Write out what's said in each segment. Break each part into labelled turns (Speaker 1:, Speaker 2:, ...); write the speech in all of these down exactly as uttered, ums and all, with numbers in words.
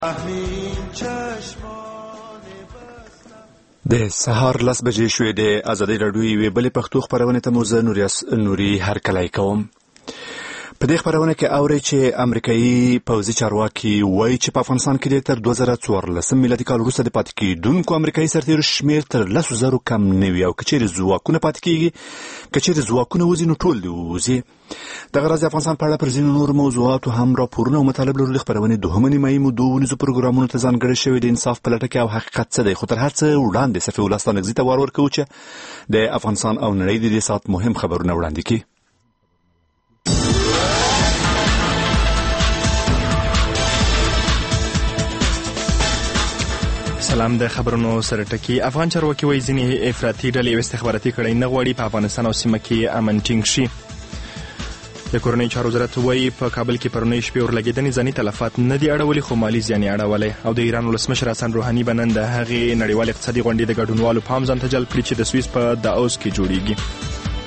Speaker 1: د سهار لس بجې شوې د ازادۍ راډیو یوې بلې پښتو خپرونې ته مو زه نوري هرکلی کوم. په دې خپرونه کې اورئ چې امریکایي پوځي چارواکي وایي چې په افغانستان کې د تر دوه زره څوارلسم میلادي کال وروسته د پاتې کېدونکو امریکایي سرتېرو شمېر تر لسو زرو کم نه وي او که چېرې ځواکونه پاتې کېږي که چېرې ځواکونه وځي نو ټول دې وځي. دغه راز د افغانستان په اړه پر ځینو نورو موضوعاتو هم راپورونه او مطالب لرو. د خپرونې دوهمه نیمایي مو دوو ونیزو پروګرامونو ته ځانګړې شوې د انصاف په لټه کې او حقیقت څه دی. خو تر هر څه وړاندې صفي الله ستانکزي ته وار ورکوو چې د افغانستان او نړۍ د دې ساعت مهم خبرونه وړاندې کړي.
Speaker 2: سلام. د خبرونو سره ټکی. افغان چارواکي وایي ځینې افراطي ډلې استخباراتي کړۍ نه غواړي په افغانستان او سیمه کې امن ټینګ شي. د کورنۍ چارو وزارت وایي په کابل کې پرونۍ شپې اورلګېدنې ځاني تلفات نه دي اړولي خو مالي زیان یې اړولی. او د ایران ولسمشر حسن روحاني به نن د هغې نړیوال اقتصادي غونډې د ګډونوالو پام ځان ته جلب کړي چې د سویس په داووس کې جوړیږي.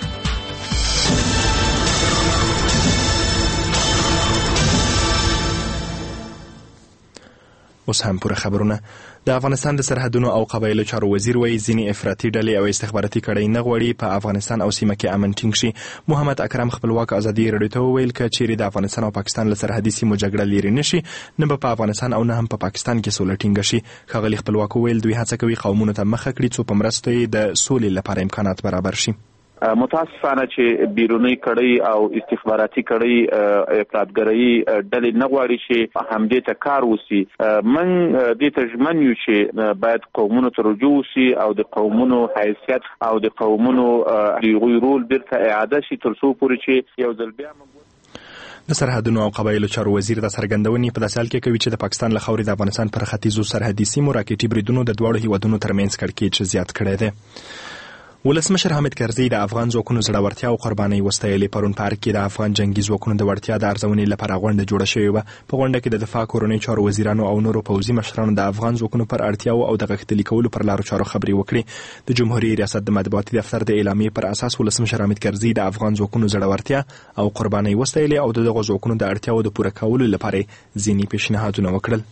Speaker 2: اوس هم پوره خبرونه. د افغانستان د سرحدونو او قبایلو چارو وزیر وایي ځینې افراطي ډلې او استخباراتي کړۍ نه غواړي په افغانستان او سیمه کې امن ټینګ شي. محمد اکرم خپلواک ازادي راډیو ته وویل که چیرې د افغانستان او پاکستان له سرحدي سیمو جګړه لرې نشي نه به په افغانستان او نه هم په پاکستان کې سوله ټینګه شي. ښاغلي خپلواک وویل دوی هڅه کوي قومونو ته مخه کړي څو په مرسته یې د سولې لپاره امکانات برابر شي.
Speaker 3: متاسفانه چې بیرونی کړۍ او استخباراتي کړۍ افراطګرایي ډلې نه غواړي چې همدې ته کار وشي. من دې ته ژمن یو چې باید قومونو ته رجوع وشي او د قومونو حیثیت او د قومونو د رول بیرته اعاده شي تر څو پورې چې یو ځل بیا
Speaker 2: د سرحدونو او قبایلو چارو وزیر د څرګندونې په داسې حال کې کوي چې د پاکستان له خاورې د افغانستان پر ختیځو سرحدي سیمو راکټي بریدونو د دواړو هیوادونو ترمنځ کړکېچ زیات کړی دی. ولسمشر حامد کرزي د افغان ځواکونو زړورتیا او قربانۍ وستایلې. پرون په ارګ کې د افغان جنگي ځواکونو د وړتیا د ارزونې لپاره غونډه جوړه شوې وه. په غونډه کې د دفاع کورنۍ چارو وزیرانو او نورو پوځي مشرانو د افغان ځواکونو پر اړتیاو او د غښتلي کولو پر لارو چارو خبرې وکړې. د جمهوریت ریاست د مطبوعاتي دفتر د اعلامیې پر اساس ولسمشر حامد کرزي د افغان ځواکونو زړورتیا او قربانۍ وستایلې او د دغو ځواکونو د اړتیاو د پوره کولو لپاره ځینې پیشنهادونه وکړل.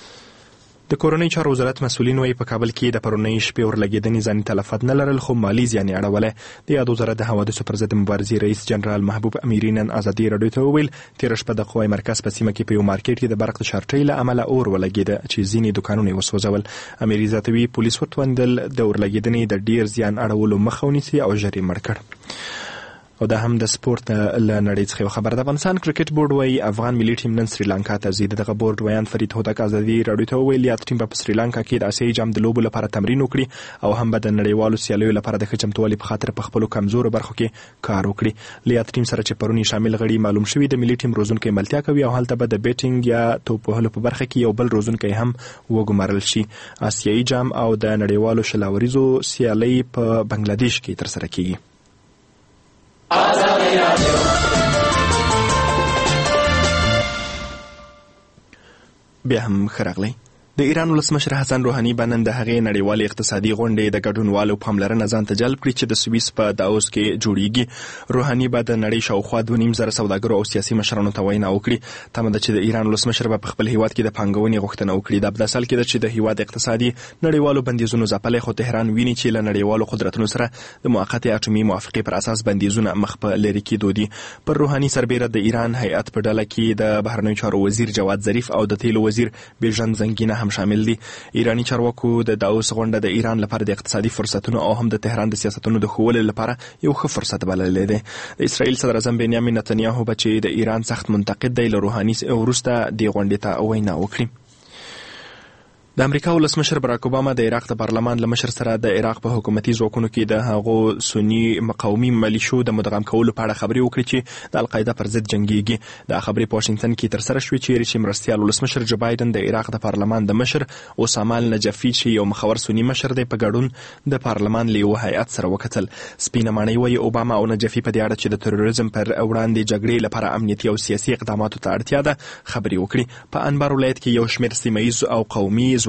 Speaker 2: د کورنۍ چارو وزارت مسؤلین وایي په کابل کې د پرونۍ شپې اورلګېدنې ځاني تلفات نه لرل خو مالي زیان یې اړولی. د یاد وزارت د حوادثو پر ضد مبارزې رئیس جنرال محبوب امیري نن ازادي راډیو ته وویل تېره شپه د قوای مرکز په سیمه کې په یو مارکېټ کې د برق د شارټۍ له امله اور ولګېده چې ځینې دوکانونه یې وسوځول. امیري زیاتوي پولیس وتوندل د اورلګېدنې د ډیر زیان اړولو مخه ونیسي او ژر یې مړ کړ. او دا هم د سپورت له نړۍ څخه یو خبر. د افغانستان کرکټ بورډ وایي افغان ملي ټیم نن سریلانکا ته ځي. دغه بورډ ویان فرید هوتک ازادي راډیو ته وویل یاد ټیم په سریلانکا کې د اسیایي جام د لوبو لپاره تمرین وکړي او هم به د نړیوالو سیالیو لپاره د ښه چمتووالي په خاطر په خپلو کمزورو برخو کې کار وکړي. له یاد ټیم سره چې پرون شامل غړي معلوم شوي د ملي ټیم روزونکی ملتیا کوي او هلته به د بیټینګ یا توپ وهلو په برخه کې یو بل روزونکی هم وګمارل شي. اسیایي جام او د نړیوالو شلاوریزو سیالۍ په بنگلاديش کې ترسره کیږي. بیا هم ښه راغلی. د ایران ولسمشر حسن روحاني به نن د هغې نړیوالې اقتصادي غونډې د ګډونوالو پاملرنه ځان ته جلب کړي چې د سویس په داووس کې جوړیږي. روحاني به د نړۍ شاوخوا دوه نیم زره سوداګرو او سیاسي مشرانو ته وینا وکړي. تمه ده چې د ایران ولسمشر به په خپل هیواد کې د پانګونې غوښتنه وکړي. دا په داسې حال کې ده چې د هیواد اقتصادي نړیوالو بندیزونو ځپلی خو تهران ویني چې له نړیوالو قدرتونو سره د موقتې اټومي موافقې پر اساس بندیزونه مخ په لرې کېدو دي. پر روحاني سربیره د ایران هیئت په ډله کې د بهرنیو چارو وزیر جواد ظریف او د تیلو وزیر بیژن زنګینه هم شامل دي. ایرانی چارواکو د داووس غونډه د ایران لپاره د اقتصادي فرصتونو او هم د تهران د سیاستونو د ښوولو لپاره یو ښه فرصت بللی دی. د اسرائیل صدر اعظم بنیامین نتنیاهو به چې د ایران سخت منتقد دی له روحاني وروسته دې غونډې ته وینا وکړي. د امریکا ولسمشر براک اوباما د عراق د پارلمان له مشر سره د عراق په حکومتي ځواکونو کې د هغو سني مقاومي ملیشو د مدغم کولو په اړه خبرې وکړي چې د القاعده پر ضد جنګیږي. دا خبرې په واشنګټن کې ترسره شوې چیرې چې مرستیال ولسمشر جو بایدن د عراق د پارلمان د مشر اسامه النجفي چې یو مخور سني مشر دی په ګډون د پارلمان له یوه هیئت سره وکتل. سپینه ماڼۍ وایي اوباما او نجفي په دې اړه چې د تروریزم پر وړاندې جګړې لپاره امنیتي او سیاسي اقداماتو ته اړتیا ده خبرې وکړي. په انبار ولایت کې یو شمېر سیمه ییز او قومي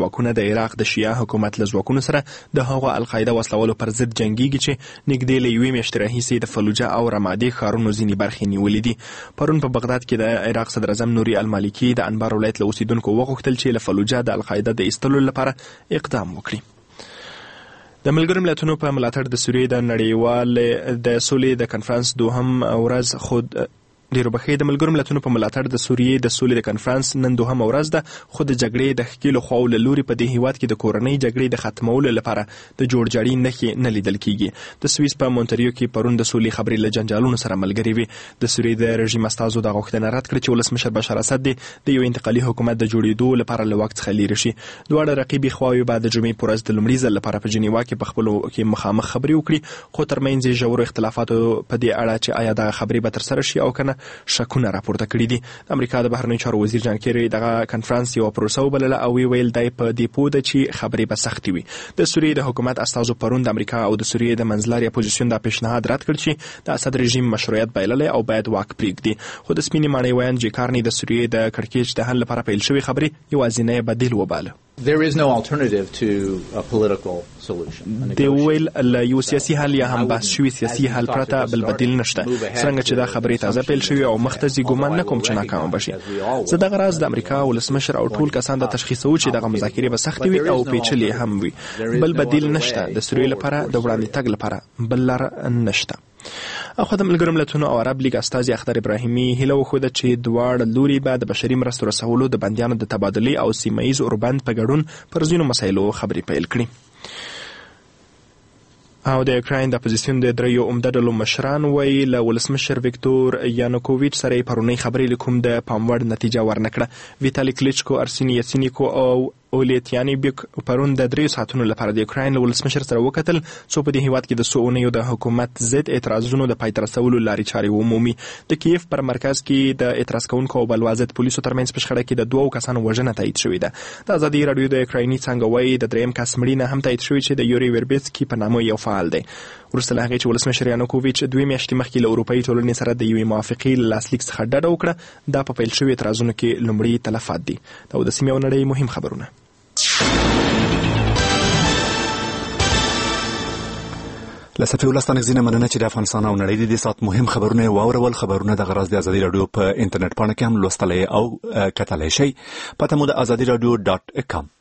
Speaker 2: ځواکونه د عراق د شیعه حکومت له ځواکونو سره د هغو القاعده وسلوالو پر ضد جنګیږي چې نږدې له یوې میاشتې راهیسې د فلوجه او رمادي ښارونو ځینې برخې نیولې دي. پرون په بغداد کې د عراق صدر اعظم نوري المالکي د انبار ولایت له اوسیدونکو وغوښتل چې له فلوجه د القاعده د ایستلو لپاره اقدام وکړي. د ملګرو ملتونو په ملاتړ د سوریې د نړیوال د سولې د کنفرانس دوهم ورځ خود ډیرو بخې د ملګرو ملتونو په ملاتړ د سوریې د سولې د کنفرانس نن دوهم ورځ ده، خو د جګړې د ښکېلو خواو له لوري په دې هیواد کې د کورنۍ جګړې د ختمولو لپاره د جوړجاړي نښې نه لیدل کیږي. د سویس په مونټریو کې پرون د سولې خبرې له جنجالونو سره ملګرې وي. د سوریې د رژیم استازو د غوښتنه رد کړې چې ولسمشر بشار اسد د یو انتقالي حکومت د جوړېدو لپاره له واک څخه لیرې شي. دواړه رقیبې خواوې به د جمعې په ورځ د لومړي ځل لپاره په جنیوا کې په خپلو کې مخامخ خبرې وکړي، خو ترمنځ یې ژورو اختلافاتو په دې اړه چې آیا دغه خبرې به ترسره شي او کنه شکونه راپورته کړي دي. د امریکا د بهرنیو چارو وزیر جان کیری دغه کنفرانس یو پروسه وبلله او ویل دی په دې پوه ده چې خبرې به سختې وي. د سوریې د حکومت استازو پرون د امریکا او د سوریې د منځلاري اپوزیسیون د پیشنهاد رد کړ چې د اسد رژیم مشروعیت بایللی او باید واک پرېږدي. خو د سپینې ماڼۍ ویاند جې کارني د سوریې د کړکېچ د حل لپاره پیل شوې خبرې یوازینی بدیل وباله.
Speaker 4: There is no alternative to a political solution.
Speaker 2: دی ویل له یو سیاسي حل یا هم بحث شوي سیاسي حل پرته بل بدیل نشته. څرنګه چې دا خبرې تازه پیل شوي او مخته ځي ګومان نه کوم چې ناکامه بشي. زه دغه راز د امریکا ولسمشر او ټول کسان د تشخیصو چې دغه مذاکرې به سختې وي او پیچلې هم وي. بل بدیل نشته. د سوریې لپاره د وړاندې تګ لپاره بل لار نشته. اخو د ملګرو ملتونو او عرب لیګ استازي اختر ابراهیمي هیله وښوده چې دواړه لوري به د بشري مرستو رسولو، د بندیانو د تبادلې او سیمه ییز اوربند په ګډون پر ځینو مسایلو خبرې پیل کړي. او د یوکراین د اپوزیسیون د دریو عمده ډلو مشران وایي له ولسمشر ویکتور یانوکوویچ سره یې پرونۍ خبرې له کوم د پام وړ نتیجه ورنکړه. ویتالي کلیچکو، ارسیني یاتسینیکو او اولیتیانی بیک پرون د دریو ساعتونو لپاره د یوکراین له ولسمشر سره وکتل څو په دې هیواد کې د څو اونیو د حکومت ضد اعتراضونو د پای ته رسولو لارې چارې ومومي. د کیف پر مرکز کې د اعتراض کوونکو او بلوا ضد پولیسو ترمنځ په شخړه کې د دوو کسانو وژنه تایید شوې ده. د ازادي راډیو د یوکرایني څانګه وایي د دریم کس مړینه هم تایید شوې چې د یوري وربیسکي په نامه یو فعال دی. وروسته له هغې چې ولسمشر یانوکوویچ دوې میاشتې مخکې له اروپایي ټولنې سره د یوې موافقې له لاسلیک څخه ډډه وکړه، دا په پیل شوي اعتراضونو کې لومړي تلفات دي. دا د سیمې او نړۍ مهم خبرونه.
Speaker 1: لسفي ولستانک زینه مننه چې د افغانستان او نړۍ د دې سات مهم خبرونه واورول. خبرونه د غراز د ازادي رادیو په انټرنیټ پاڼه کې هم لوستلای او کتلای شئ. پته مو د ازادي رادیو ډاټ کام.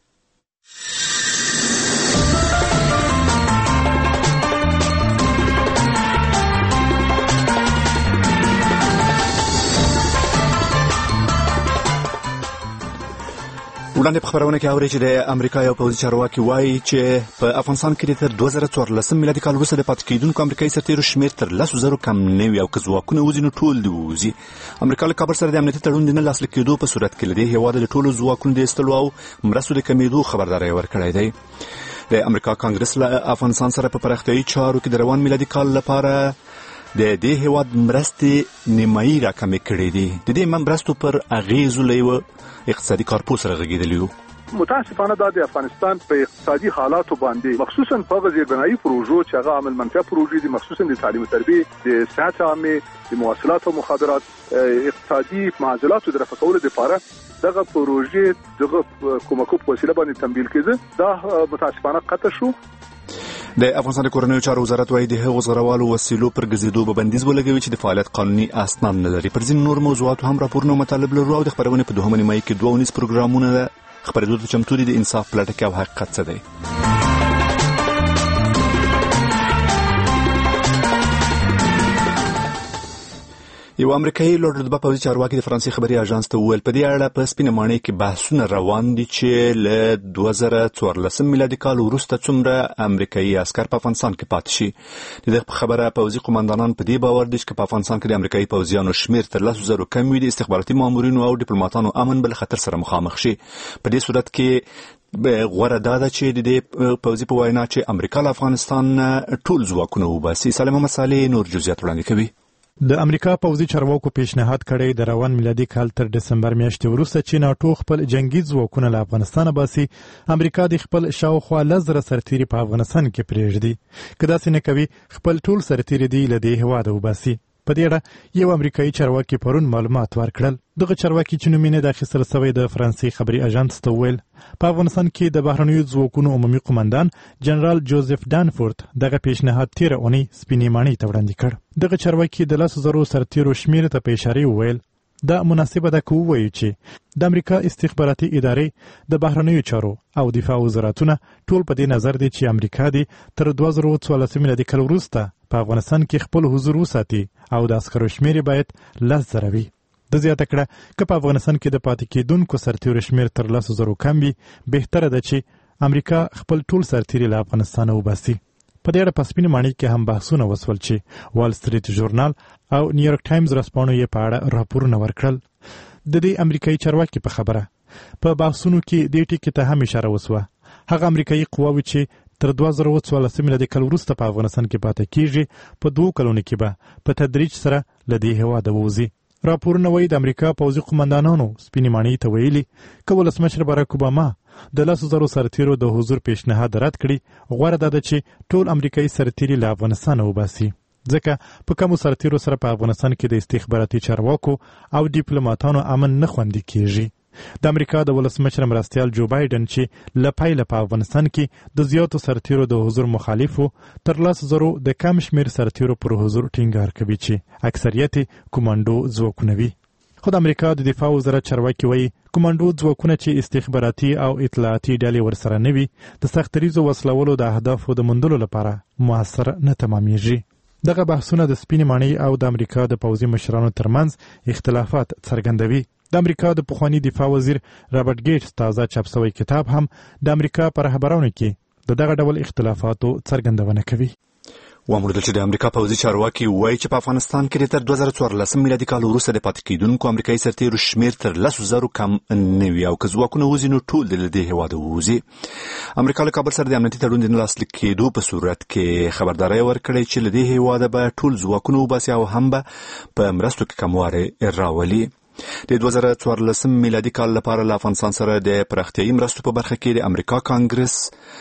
Speaker 1: وړاندې په خبرونه کې اوري چې د امریکا یو پوځي چارواکي وایي چې په افغانستان کې تر دوه زره څوارلسم میلادي کال وروسته د پاتې کېدونکو امریکایي سرتیرو شمېر تر لسو زرو کم نه وي او که ځواکونه وځي نو ټول دې ووځي. امریکا له کابل سره د امنیتي تړون د نه لاسلیک کېدو په صورت کې له دې هېواده د ټولو ځواکونو د ایستلو او مرستو د کمېدو خبرداری ورکړی دی. د امریکا کانګرس له افغانستان سره په پراختیایي چارو کې د روان میلادي کال لپاره د دې هېواد مرستې نیمایي راکمې کړې دي. د دې مرستو پر اغېزو له یوه اقتصادي کارپوس راغږېدلی و.
Speaker 5: متاسفانه دا د افغانستان په اقتصادي حالاتو باندې مخصوصا په زیربنایي پروژو چې هغه عمل منفعه پروژې دي، مخصوصا د تعلیم او تربیه، د صحت عامه، د مواصلات او مخابرات، اقتصادي معضلاتو د رفع کولو لپاره دغه پروژې دغه کومکو په وسیله باندې تمویل کېده. دا متاسفانه قطع شو.
Speaker 1: د افغانستان د کورنیو چارو وزارت وايي د هغو زغروالو وسیلو پر ګرځېدو به بندیز ولګوي چې د فعالیت قانوني اسناد نه لري. پر ځینو نور موضوعاتو هم راپورونه مطالب لرو او د خبرونې په دوهمه نیمایي کې دوه ونیز پروګرامونه خبرېدو ته چمتو دي. د انصاف پلټکې او حقیقت څه دی؟ یو امریکایي لوړ رتبه پوځي چارواکي د فرانسې خبري اژانس ته وویل په دې اړه په سپینه ماڼۍ کې بحثونه روان دي چې له دوه زره څوارلسم میلادي کال وروسته څومره امریکایي عسکر په افغانستان کې پاتې شي. د دې خبره پوځي قوماندانان په دې باور دي چې په افغانستان کې د امریکایي پوځیانو شمېر تر لسو زرو کم وي، د استخباراتي مامورینو او ډیپلوماټانو امن بل خطر سره مخامخ شي. په دې صورت کې غوره دا ده چې د دې پوځي په وینا چې امریکا له افغانستان ټول ځواکونه وباسي. سالم محمد صالح نور جزئیات وړاندې کوي.
Speaker 6: د امریکا پوځي چارواکو پیشنهاد کړی د روان میلادي کال تر دسمبر میاشتې وروسته چې ناټو خپل جنگي ځواکونه له افغانستان باسي، امریکا د خپل شاوخوا لس زره سرتیري په افغانستان کې پرېږدي. که داسې نه کوي خپل ټول سرتیري دی له دې هېواده وباسي. په دې اړه یو امریکایي چارواکي پرون معلومات ورکړل. دغه چارواکي چې نوم یې د اخیستل شوی د فرانسې خبري اژانس ته وویل په افغانستان کې د بهرنیو ځواکونو عمومي قومندان جنرال جوزف دانفورد دغه پیشنهاد تیره اونۍ سپینې ماڼۍ ته وړاندې کړ. دغه چارواکي د لسو زرو سرتیرو شمېر ته په اشاره وویل دا مناسبه ده که ووایو چې د امریکا استخباراتي ادارې د بهرنیو چارو او دفاع وزارتونه ټول په دې نظر دي چې امریکا دې تر دوه زره څوارلس میلادي کال وروسته په افغانستان کې خپل حضور وساتي او د عسکرو شمېر باید لس زره وي. د زیاته کړه که په افغانستان کې د پاتې کېدونکو سرتیرو شمېر تر لسو زرو کم وي بهتره ده چې امریکا خپل ټول سرتیري له افغانستانه وباسي. په دې اړه په سپینې ماڼۍ کې هم بحثونه وسول چې وال سټریټ ژورنال او نیویارک ټایمز ورځپاڼو یې په اړه راپورونه ورکړل. د دې امریکایي چارواکي په خبره په بحثونو کې دې ټکي ته هم اشاره وسوه. هغه امریکایي قواوې چې تر دوه زره څوارلس میلادي کال وروسته په افغانستان کې پاتې کېږي په دوو کلونو کې به په تدریج سره له دې هېواده ووځي. راپورونه وایي د امریکا پوځي قومندانانو سپینې ماڼۍ ته ویلي که ولسمشر باراک اوباما د لسو زرو سرتیرو د حضور پیشنهاد رد کړي غوره ده چې ټول امریکایي سرتیري له افغانستانه وباسي، ځکه په کمو سرتیرو سره په افغانستان کې د استخباراتي چارواکو او ډیپلوماتانو امن نه خوندي کیږي. د امریکا د ولسمشر مرستیال جو بایدن چې له پیله په افغانستان کې د زیاتو سرتیرو د حضور مخالفو تر لس زرو د کم شمېر سرتیرو پر حضور ټینګار کوي چې اکثریت کومانډو ځواکونه وي. خو د امریکا د دفاع وزارت چارواکي وایي کومانډو ځواکونه چې استخباراتي او اطلاعاتي ډلې ورسره نه وي د سختریزو وسلولو د اهدافو د موندلو لپاره موثر نه تمامیږي. دغه بحثونه د سپینې ماڼۍ او د امریکا د پوځي مشرانو ترمنځ اختلافات څرګندوي. د امریکا د پخوانی دفاع وزیر رابرټ ګیټس تازه چاپ شوی کتاب هم د امریکا پر رهبرانو کې د دغه ډول اختلافاتو څرګندونه کوي.
Speaker 1: وامردل چې د امریکا پوځي چارواکي وایي چې په افغانستان کې تر دوه زره څوارلسم میلادي کال وروسته د پاتې کېدونکو امریکایي سرتیرو شمېر تر لسو زرو کم نه وي او که ځواکونه وځي نو ټول د دې هېواده ووځي. امریکا له کابل سره د امنیتي تړون د نه لاسلیک کېدو په صورت کې خبرداری ورکړی چې له دې هېواده به ټول ځواکونه وباسي او هم به په مرستو کې کموالی راولي. د دوه زره څوارلسم میلادي کال لپاره له افغانستان سره د پراختیایي مرستو په برخه کې د امریکا کانګرس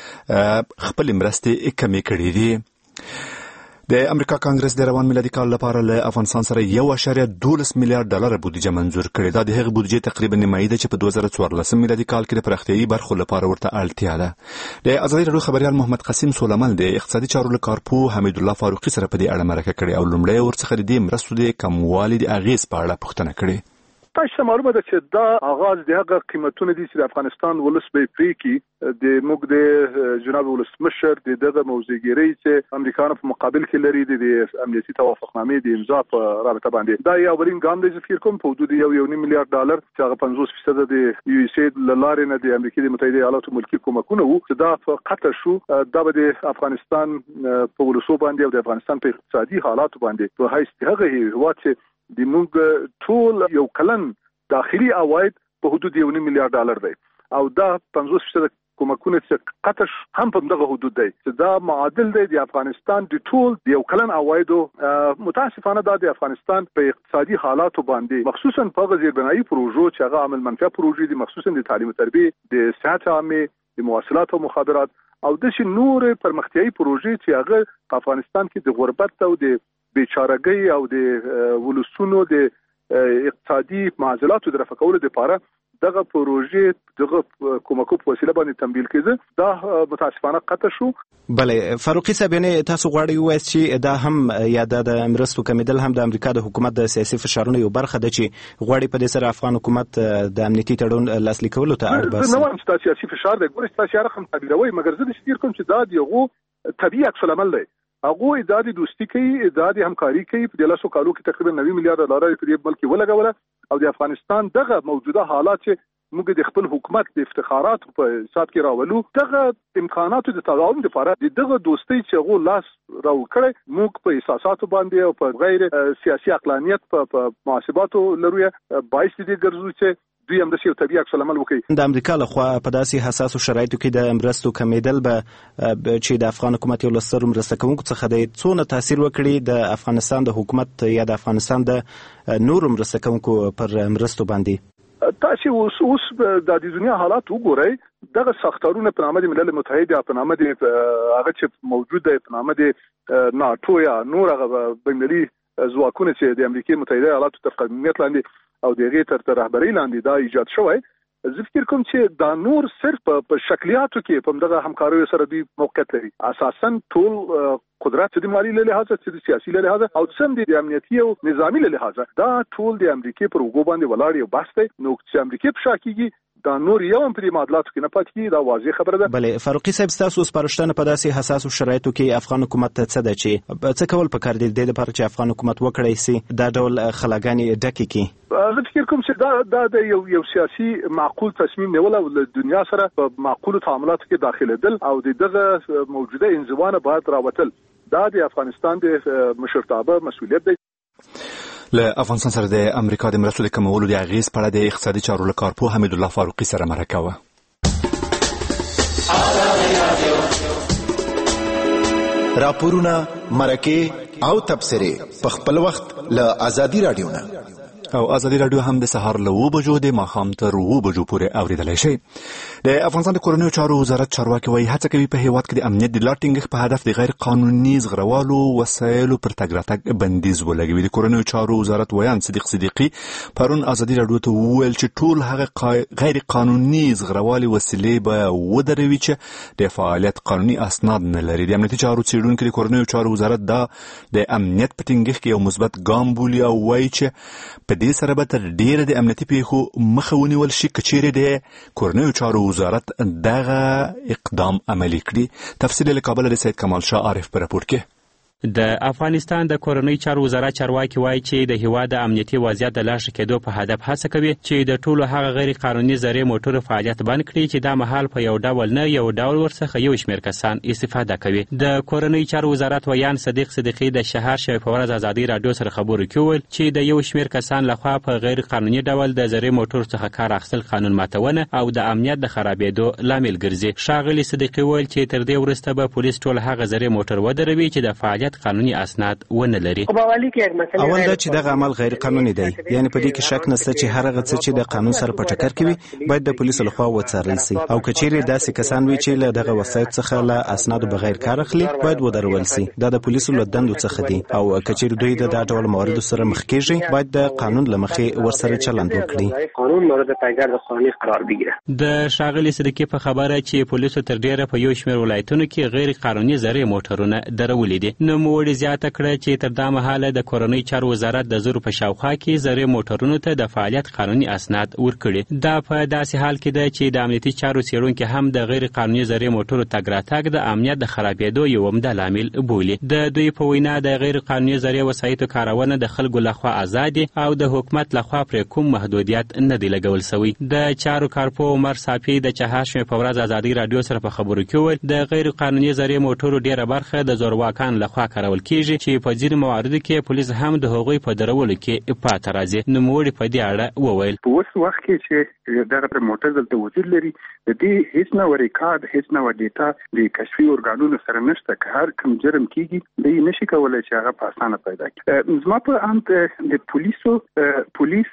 Speaker 1: خپل مرستې کمې کړې دي. د امریکا کانګرس د روان میلادي کال لپاره له افغانستان سره یو اعشاریه دولس میلیارډ ډالر بودیجه منظور کړې. دا د هغې بودیجې تقریبا نیمایي ده چې په دوه زره څوارلسم میلادي کال کې د پراختیایي برخو لپاره ورته اړتیا ده. د ازادي راډیو خبریال محمد قاسم سولمل د اقتصادي چارو له کارپوه حمید الله فاروقي سره په دې اړه مرکه کړې او لومړی ورڅخه د دې مرستو د کموالي د اغېز په اړه پوښتنه کړې.
Speaker 5: تاسو معلومه ده چې دا آغاز د هغه قیمتونه دي چې د افغانستان ولس به پرې کی د موږ د جناب ولسمشر د دغه موضوعګری چې امریکایانو په مقابل کې لري د امنیتي توافقنامې د امضا په رابطه باندې دا یو اولین ګام دی چې فکر کوم په حدود یو یو نیم میلیارډ ډالر چې هغه پنځوس فیصد د یو اس اید لارې نه د امریکا د متحده ایالاتو ملکی کومکونه وو چې دا په قطع شو. دا به د افغانستان په ولسو باندې او د افغانستان په اقتصادي حالات باندې په هیڅ هغه هیواد چې د موږ ټول یو کلن داخلي عواید په حدود یو نیم میلیارډ ډالر دی او دا پنځوس فیصد کومکونه چې قطع هم په دغه حدود دی چې دا معادل دی د افغانستان د ټول د یو کلن عوایدو. متاسفانه دا د افغانستان په اقتصادي حالاتو باندې مخصوصا په زیربنایي پروژو چې هغه عمل منفعه پروژې دي مخصوصا د تعلیم او تربیه د صحت عامه د مواصلات او مخابرات او د شي نور پرمختیایي پروژې چې هغه په افغانستان کې د غربت او د بیچارهګۍ او د ولسونو د اقتصادي معضلاتو د رفع کولو لپاره دغه پروژې دغه کومکو په وسیله باندې تمویل کېده دا متاسفانه قطع شو.
Speaker 2: بله فاروقي صاحب یعنې تاسو غواړئ ووایاست چې دا هم یا د مرستو کمیدل هم د امریکا د حکومت د سیاسي فشارونو یو برخه ده چې غواړي په دې سره افغان حکومت د امنیتي تړون لاسلیک کولو ته اړ باسي.
Speaker 5: نه وایم چې دا سیاسي فشار دی، ګورئ تاسو یې رقم تعبیروئ مګر زه داسې فکر کوم چې دا د یو طبیعي عکس العمل دی. هغه اداري دوستي کوي، اداري همکاري کوي. په دې لاسو کالو کې تقریبا نوي میلیارډ ډالر په دې ملک ولګوله او د افغانستان دغه موجوده حالات چې موږ د خپل حکومت د افتخارات په حساب کې راولو دغه امکاناتو د تداوم لپاره دغه دوستي چې هغه لاس راو کړی موږ په احساساتو باندې او په غیر سیاسي عقلانیت په محاسباتو لرو باعث دي ګرځو چې دوی هم د یو طبيعي عکس العمل وکړي.
Speaker 2: د امریکا لخوا په داسې حساسو شرایطو کې د مرستو کمیدل به چې د افغان حکومت یو لسر مرسته کوونکو څخه د څونه تاثیر وکړي د افغانستان د حکومت یا د افغانستان د نورو مرسته کوونکو پر مرستو باندې؟
Speaker 5: تاسو اوس اوس د دنیا حالات وګورئ. دغه ساختارونه په نامه د ملل متحد په نامه د هغه چې موجود دی په نامه د ناتو یا نور هغه بینالمللي ځواکونه چې د امریکای متحده ایالاتو تر قومیت لاندې او د هغې تر رهبرۍ لاندې دا ایجاد شوی، زه فکر کوم چې دا نور صرف په شکلیاتو کې په دغه همکاریو سره دوی موقعیت لري. اساسا ټول قدرت د مالی له لحاظه چې سیاسي له لحاظه او سم د امنیتي او نظامی له لحاظه دا ټول د امریکای پر وګو باندې ولاړ یو بحث دی. نو چې امریکای په شاکیږي دا نور یو هم په معادلاتو کې نه پاتې کیږي، دا واضح خبره ده.
Speaker 7: بلې فاروقي صاحب، تاسو سپارښتنه په داسې حساسو شرایطو کې افغان حکومت ته څه ده چې څه کول پکار دي د لپاره چې افغان حکومت وکړي سي دا ډول خلاګانې ډکې کړي؟
Speaker 5: زه فکر کوم چې دا دا د یو یو سیاسي معقول تصمیم نیول او د دنیا سره په معقول تعاملاتو کې داخليدل او د دغه موجوده انزوانه باید راوتل، دا د افغانستان د مشرتابه مسؤلیت دی.
Speaker 1: له افغانستان سره د امریکا د مرستو د کمولو د اغیز په اړه د اقتصادي چارو له کارپوه حمید الله فاروقي سره مرکه وه.
Speaker 8: راپورونه، مرکې او تبصرې په خپل وخت له ازادي رادیو نه
Speaker 1: او ازادي رادیو هم د سهار له اوه بجو د ماښام تر اوه بجو پورې اورېدلی شئ. د افغانستان د کورنیو چارو وزارت چارواکي وایي هڅه کوي په هېواد کې د امنیت د لا ټینګښت په هدف د غیر قانوني زغروالو وسایلو پر تګ راتګ بندیز ولګوي. د کورنیو چارو وزارت ویان صدیق صدیقي پرون ازادي رادیو ته وویل چې ټول هغه غیر قانوني زغروالي وسیلې به ودروي چې د فعالیت قانوني اسناد نه لري. د امنیتي چارو څېړونکي د کورنیو چارو وزارت دا د امنیت په ټینګښت کې یو مثبت ګام بولي او وایي چې په دې سره به تر ډیره د امنیتي پیښو مخه ونیول شي که چیرې د کورنیو چارو وزارت دغه اقدام عملي کړي. تفصیل له کابل د سید کمال شاه عارف په راپور کې.
Speaker 9: د افغانستان د کورنۍ چارو وزارت چارواکي وایي چې د هیواد د امنیتي وضعیت د لا ښه کېدو په هدف هڅه کوي چې د ټولو هغه غیر قانوني زړې موټرو فعالیت بند کړي چې دا مهال په یو ډول نه یو ډول ورڅخه یو شمېر کسان استفاده کوي. د کورنۍ چارو وزارت ویان صدیق صدیقي د شهر شوی په ورځ ازادي رادیو سره خبرو کې وویل چې د یو شمېر کسان لخوا په غیر قانوني ډول د زړې موټرو څخه کار اخیستل قانون ماتونه او د امنیت د خرابېدو لامل ګرځي. ښاغلي صدیقي وویل چې تر دې وروسته به پولیس ټول هغه زړې موټر ودروي چې د فعالیت قانوني اسناد ونه لري.
Speaker 7: اول دا چې دغه عمل غیر قانوني دی، یعنی په دې کې شک نشته چې هر هغه څه چې د قانون سره په ټکر کې وي باید د پولیسو لخوا وڅارل شي او که چیرې داسې کسان وي چې له دغه وسایط څخه له اسنادو بغیر کار اخلي باید ودرول شي. دا د پولیسو له دندو څخه دي او که چیرې دوی د دا ډول مواردو سره مخ کېږي باید د قانون له مخې ورسره چلند وکړي.
Speaker 9: قانون مورد پیگرد قانوني قرار بگیره. د ښاغلي صدیقي په خبره چې پولیسو تر ډیره په یو شمېر ولایتونو کې غیر قانوني زړې موټرونه درولي دي. نوموړي زیاته کړه چې تر دا مهاله د کورنۍ چارو وزارت د زرو په شاوخوا کې زړې موټرونو ته د فعالیت قانوني اسناد ورکړي. دا په داسې حال کې ده چې د امنیتي چارو څېړونکي هم د غیر قانوني زړې موټرو تګ راتګ د امنیت د خرابېدو یو عمده لامل بولي. د دوی په وینا د غیر قانوني زړې وسایطو کارونه د خلکو لخوا آزاد او د حکومت لخوا پرې کوم محدودیت نه دی لګول شوی. د چارو کارپوه عمر صافي د چهارشنبې په ورځ ازادي رادیو سره په خبرو کې وویل د غیر قانوني زړې موټرو ډیره برخه د زورواکانو لخوا کارول کیږي چې په ځینو مواردو کې پولیس هم د هغوی په درولو کې پاتې راځي. نوموړي په دې اړه وویل
Speaker 10: په اوس وخت کې چې دغه موټر دلته وجود لري د دې هیڅ نه ریکارډ هیڅ نه ډیټا د کشفي ارګانونو سره نشته که هر کوم جرم کیږي دوی نشي کولای چې هغه په اسانه پیدا کړي. زما په اند د پولیسو پولیس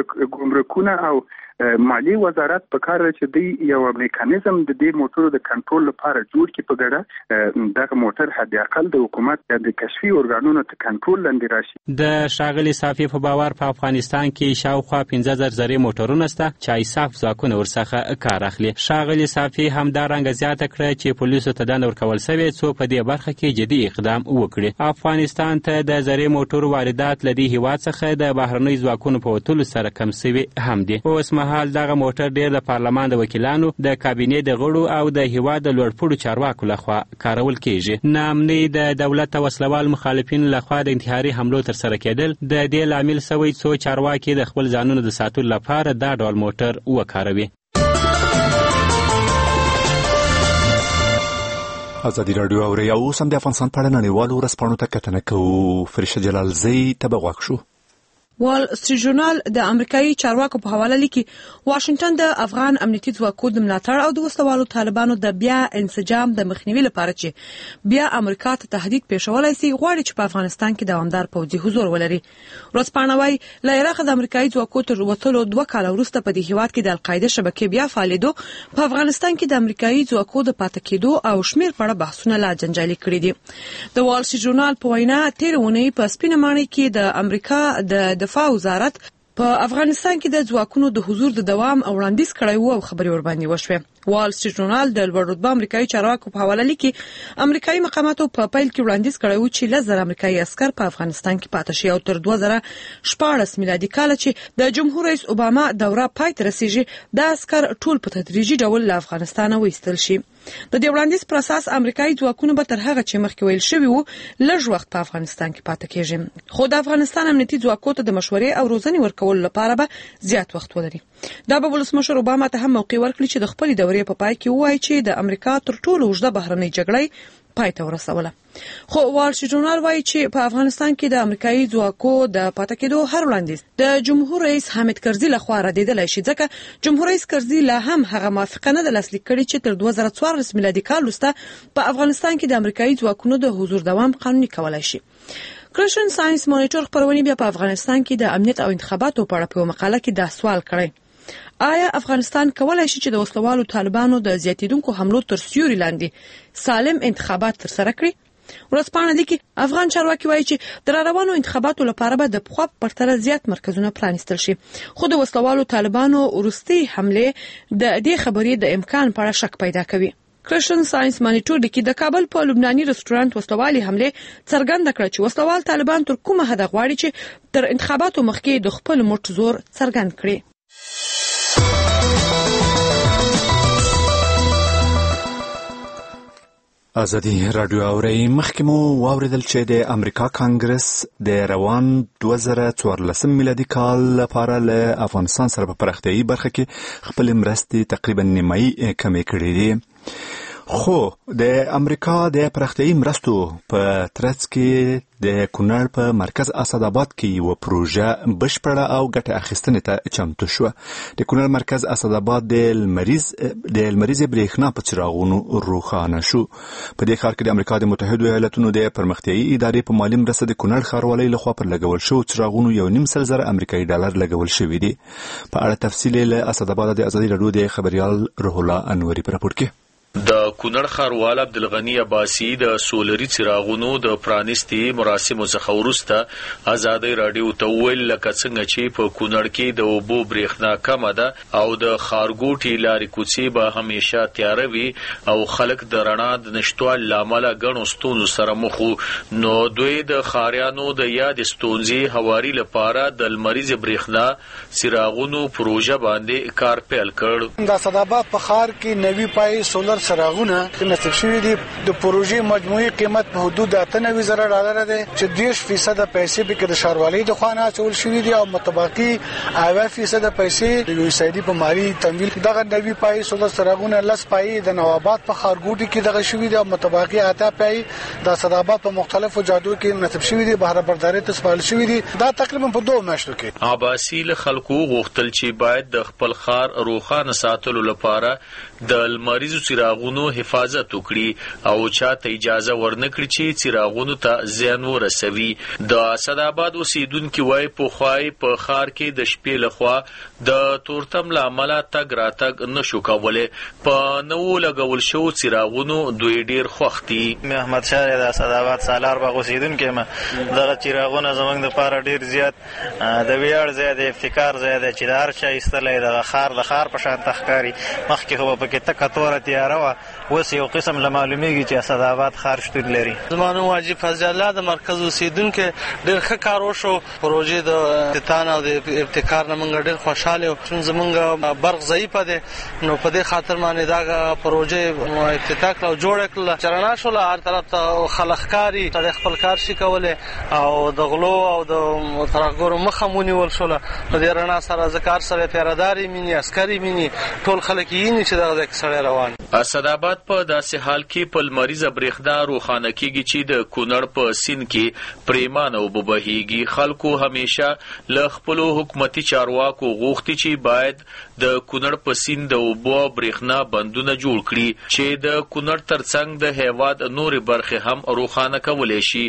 Speaker 10: ګمرکونه او مالی وزارت په کار چې دی یو میکانیزم د دې موټرو د کنټرول لپاره جوړ کړي په ګډه دغه موټر حد اقل د حکومت د کشفي ارګانونو ته کنټرول لاندې راشي.
Speaker 9: د ښاغلي صافي په باور په افغانستان کې شاوخوا پنځه زره زړې موټرونه شته چې ایساف ځواکونه ورڅخه کار اخلي. ښاغلي صافي همدارنګه زیاته کړه چې پولیسو ته دنده ورکول شوې څو په دې برخه کې جدي اقدام وکړي. افغانستان ته د زړې موټرو واردات له دې هېواد څخه د بهرنیو ځواکونو په وتلو سره کم شوي هم دي. اوس مهال دغه موټر ډیر د پارلمان د وکیلانو د کابینې د غړو او د هیواد د لوړپوړو چارواکو لخوا کارول کیږي. ناامني د دولت او وسلوال مخالفینو لخوا د انتحاري حملو ترسره کېدل د دې لامل شوی څو چارواکي د خپل ځانونو د ساتلو لپاره دا ډول موټر وکاروي.
Speaker 1: ازادي رادیو اوري او سم د افغانستان په اړه نړیوالو ورځپاڼو ته کتنه کوو. فرشته جلالزی ته به غوږ شو.
Speaker 11: وال سټریټ ژورنال د امریکایي چارواکو په حواله لیکي واشنگټن د افغان امنیتي ځواکونو د ملاتړ او د وسلوالو طالبانو د بیا انسجام د مخنیوي لپاره چې بیا امریکا ته تهدید پیښولای شي غواړي چې په افغانستان کې دوامدار پوځي حضور ولري. ورځپاڼه وايي له عراق د امریکایي ځواکونو تر وتلو دوه کاله وروسته په دې هیواد کې د القاعده شبکې بیا فعالیدو په افغانستان کې د امریکایي ځواکونو د پاتې کېدو او شمیر په اړه بحثونه لا جنجالي کړي دي. د وال سټریټ ژورنال په وینا تیر اونۍ په سپینه ماڼۍ کې د امریکا د دفاع وزارت په افغانستان کې د ځواکونو د حضور د دوام او وړاندیز کړی وو او خبري ورباندې وشوه. وال سټریټ ژورنال د لوړ رتبه امریکایي چارواکو په حواله لیکي امریکایي مقاماتو په پیل کې وړاندیز کړی وو چې لزر امریکایي عسكر په افغانستان کې پاتې شي او تر دوه زره شپاړس میلادي کال چې د جمهور رئیس اوباما دوره پای ته رسیږي د عسكر ټول په تدریجي ډول له افغانستان وایستل شي. د دې وړاندیز پر اساس امریکایي ځواکونه به تر هغه چې مخکې ویل شوی وو لږ وخت په افغانستان کې پاتې کېږي، خو د افغانستان امنیتي ځواکونو ته د مشورې او روزنې ورکولو لپاره به زیات وخت ولري. دا به ولسمشر اوباما ته هم موقع ورکړي چې د خپل دورې په پای کې وایي چې د امریکا تر ټولو اوږده بهرنۍ جګړه پای ته ورسوله. خو وال سټریټ ژورنال وايي چې په افغانستان کې د امریکایي ځواکونو د پاتې کېدو هر وړاندیز د جمهور رئیس حامد کرزي لخوا ردېدلی شي، ځکه جمهور رئیس کرزي لا هم هغه موافقه نه ده لاسلیک کړې چې تر دوه زره څوارلس میلادي کال وروسته په افغانستان کې د امریکایي ځواکونو د حضور دوام قانوني کولای شي. کرسچن ساينس مانیټور خبرونه بیا په افغانستان کې د امنیت او انتخاباتو په اړه په مقاله کې دا سوال کړی: آیا افغانستان کولای شي چې د وسلوالو طالبانو د زیاتیدونکو حملو تر سیوري لاندې سالم انتخابات ترسره کړي؟ ورځپاڼه لیکي افغان چارواکي وایي چې د روانو انتخاباتو لپاره به د پخوا په پرتله زیات مرکزونه پرانیستل شي، خو د وسلوالو طالبانو وروستي حمله د دې خبرې د امکان په اړه شک پیدا کوي. کرسچن ساينس مانیټور لیکي د کابل په لبناني رستورانت وسلوالي حمله څرګنده کړه چې وسلوال طالبان تر کومه حد غواړي چې تر انتخاباتو مخکې د خپل موټ زور څرګند کړي.
Speaker 1: ازادي رادیو اوري مخکې مو واوریدل چې د امریکا کانګرس د روان دوه زره څوارلس میلادي کال لپاره له افغانستان سره په پراختیایي برخه کې خپل مرستې تقریبا نیمایي کمې کړې دي، خو د امریکا د پراختیایي مرستو په ترڅ کې د کونړ په مرکز اسداباد کې یو پروژه بشپړه او ګټه اخیستنې ته چمتو شو. د کونړ مرکز اسداباد د المریز د المریز برېښنا په څراغونو روښانه شو. په دې ښار کې د امریکا د متحدو ایالاتونو د پرمختیایي ادارې په مالي مرسته د کونړ ښاروالۍ لخوا پر لګول شو څراغونو یو نیم سل زره امریکایي ډالر لګول شوي دي. په اړه تفصیل له اسداباد د ازادي رادیو د خبريال روح الله انوري پر راپور کې.
Speaker 12: د کونړ ښاروال عبدالغنی عباسی د سولري څراغونو د پرانیستي مراسمو څخه وروسته ازادي رادیو ته ویل لکه څنګه چې په کونړ کې د اوبو برېښنا کمه ده او د ښارګوټي لارې کوڅې به همیشه تیاره وي او خلک د رڼا د نشتوالي له امله ګڼو ستونزو سره مخ وو، نو دوی د ښاریانو د یاد ستونزې هواري لپاره د لمریز برېښنا څراغونو پروژه باندې کار پیل کړ.
Speaker 13: د اسداباد په ښار کې نوي پای سولر څراغونه نصب شوي دي. د پروژې مجموعي قیمت په حدود اته نوي زره ډالر ده چې دېرش فیصد پیسې به د ښاروالۍ د خوا نه اچول شوي دي او متبقي اوه فیصد پیسې د یو سایدي په مالي تمویل. دغه نوي پای سولر څراغونه لس پای د نواباد په ښارګوټي کې دغه شوي دي او متبقي اته پای د اسداباد په مختلفو جادو کې نصب شوي دي، بهر برداري ته سپارل شوي دي. دا تقریبا په دوه میاشتو کې
Speaker 12: عباسی له خلکو غوښتل چې باید د خپل ښار روښانه ساتلو لپاره د لمریزو څراغونو حفاظت وکړي او چاته اجازه ورنکړي چې څراغونو ته زیان ورسوي. د اسداباد اوسیدونکو وايي په خوای په ښار کې د شپې لخوا د تورتم لامل تګ راتګ نشو کولای. په نو لګول شو څراغونو دوی ډیر خوختي.
Speaker 14: محمد شاه د اسداباد سالار باغ اوسیدونکو ما دغه څراغونه زمونږ د پاره ډیر زیات د ویاړ زیات افتخار زیات چې دار چا استلې د خار د خار په شان تخکاری مخکې هو په کې تک تور تیاره وا وس یو قسم لمعلومیږي چې اسداباد ښار شتون لري.
Speaker 15: زمانو واجب فضل الله د مرکز اوسیدونکو ډېر ښه کار وشو. پروژې د افتتاح او د ابتکار نه موږ ډېر خوشاله یو چې زمونږ برق ضعیف دی، نو په دې خاطر باندې دا پروژې افتتاح کړو جوړ کړل. چرنا شو له هر طرف ته خلقکاری تر خپل کار شي کوله او د غلو او د ترګورو مخمونی ول شو. په دې رڼا سره ذکر سره پیراداري مینی عسکري مینی ټول خلک یې نه چې د ځای کې سړی روان.
Speaker 12: اسداباد په داسې حال کې په لمریزه برېښنا روښانه کېږي چې د کونړ په سیند کې پریمانه اوبه بهیږي. خلکو همیشه له خپلو حکومتي چارواکو غوښتي چې باید د کونړ په سیند د اوبو او برېښنا بندونه جوړ کړي چې د کونړ ترڅنګ د هېواد نورې برخې هم روښانه کولی شي.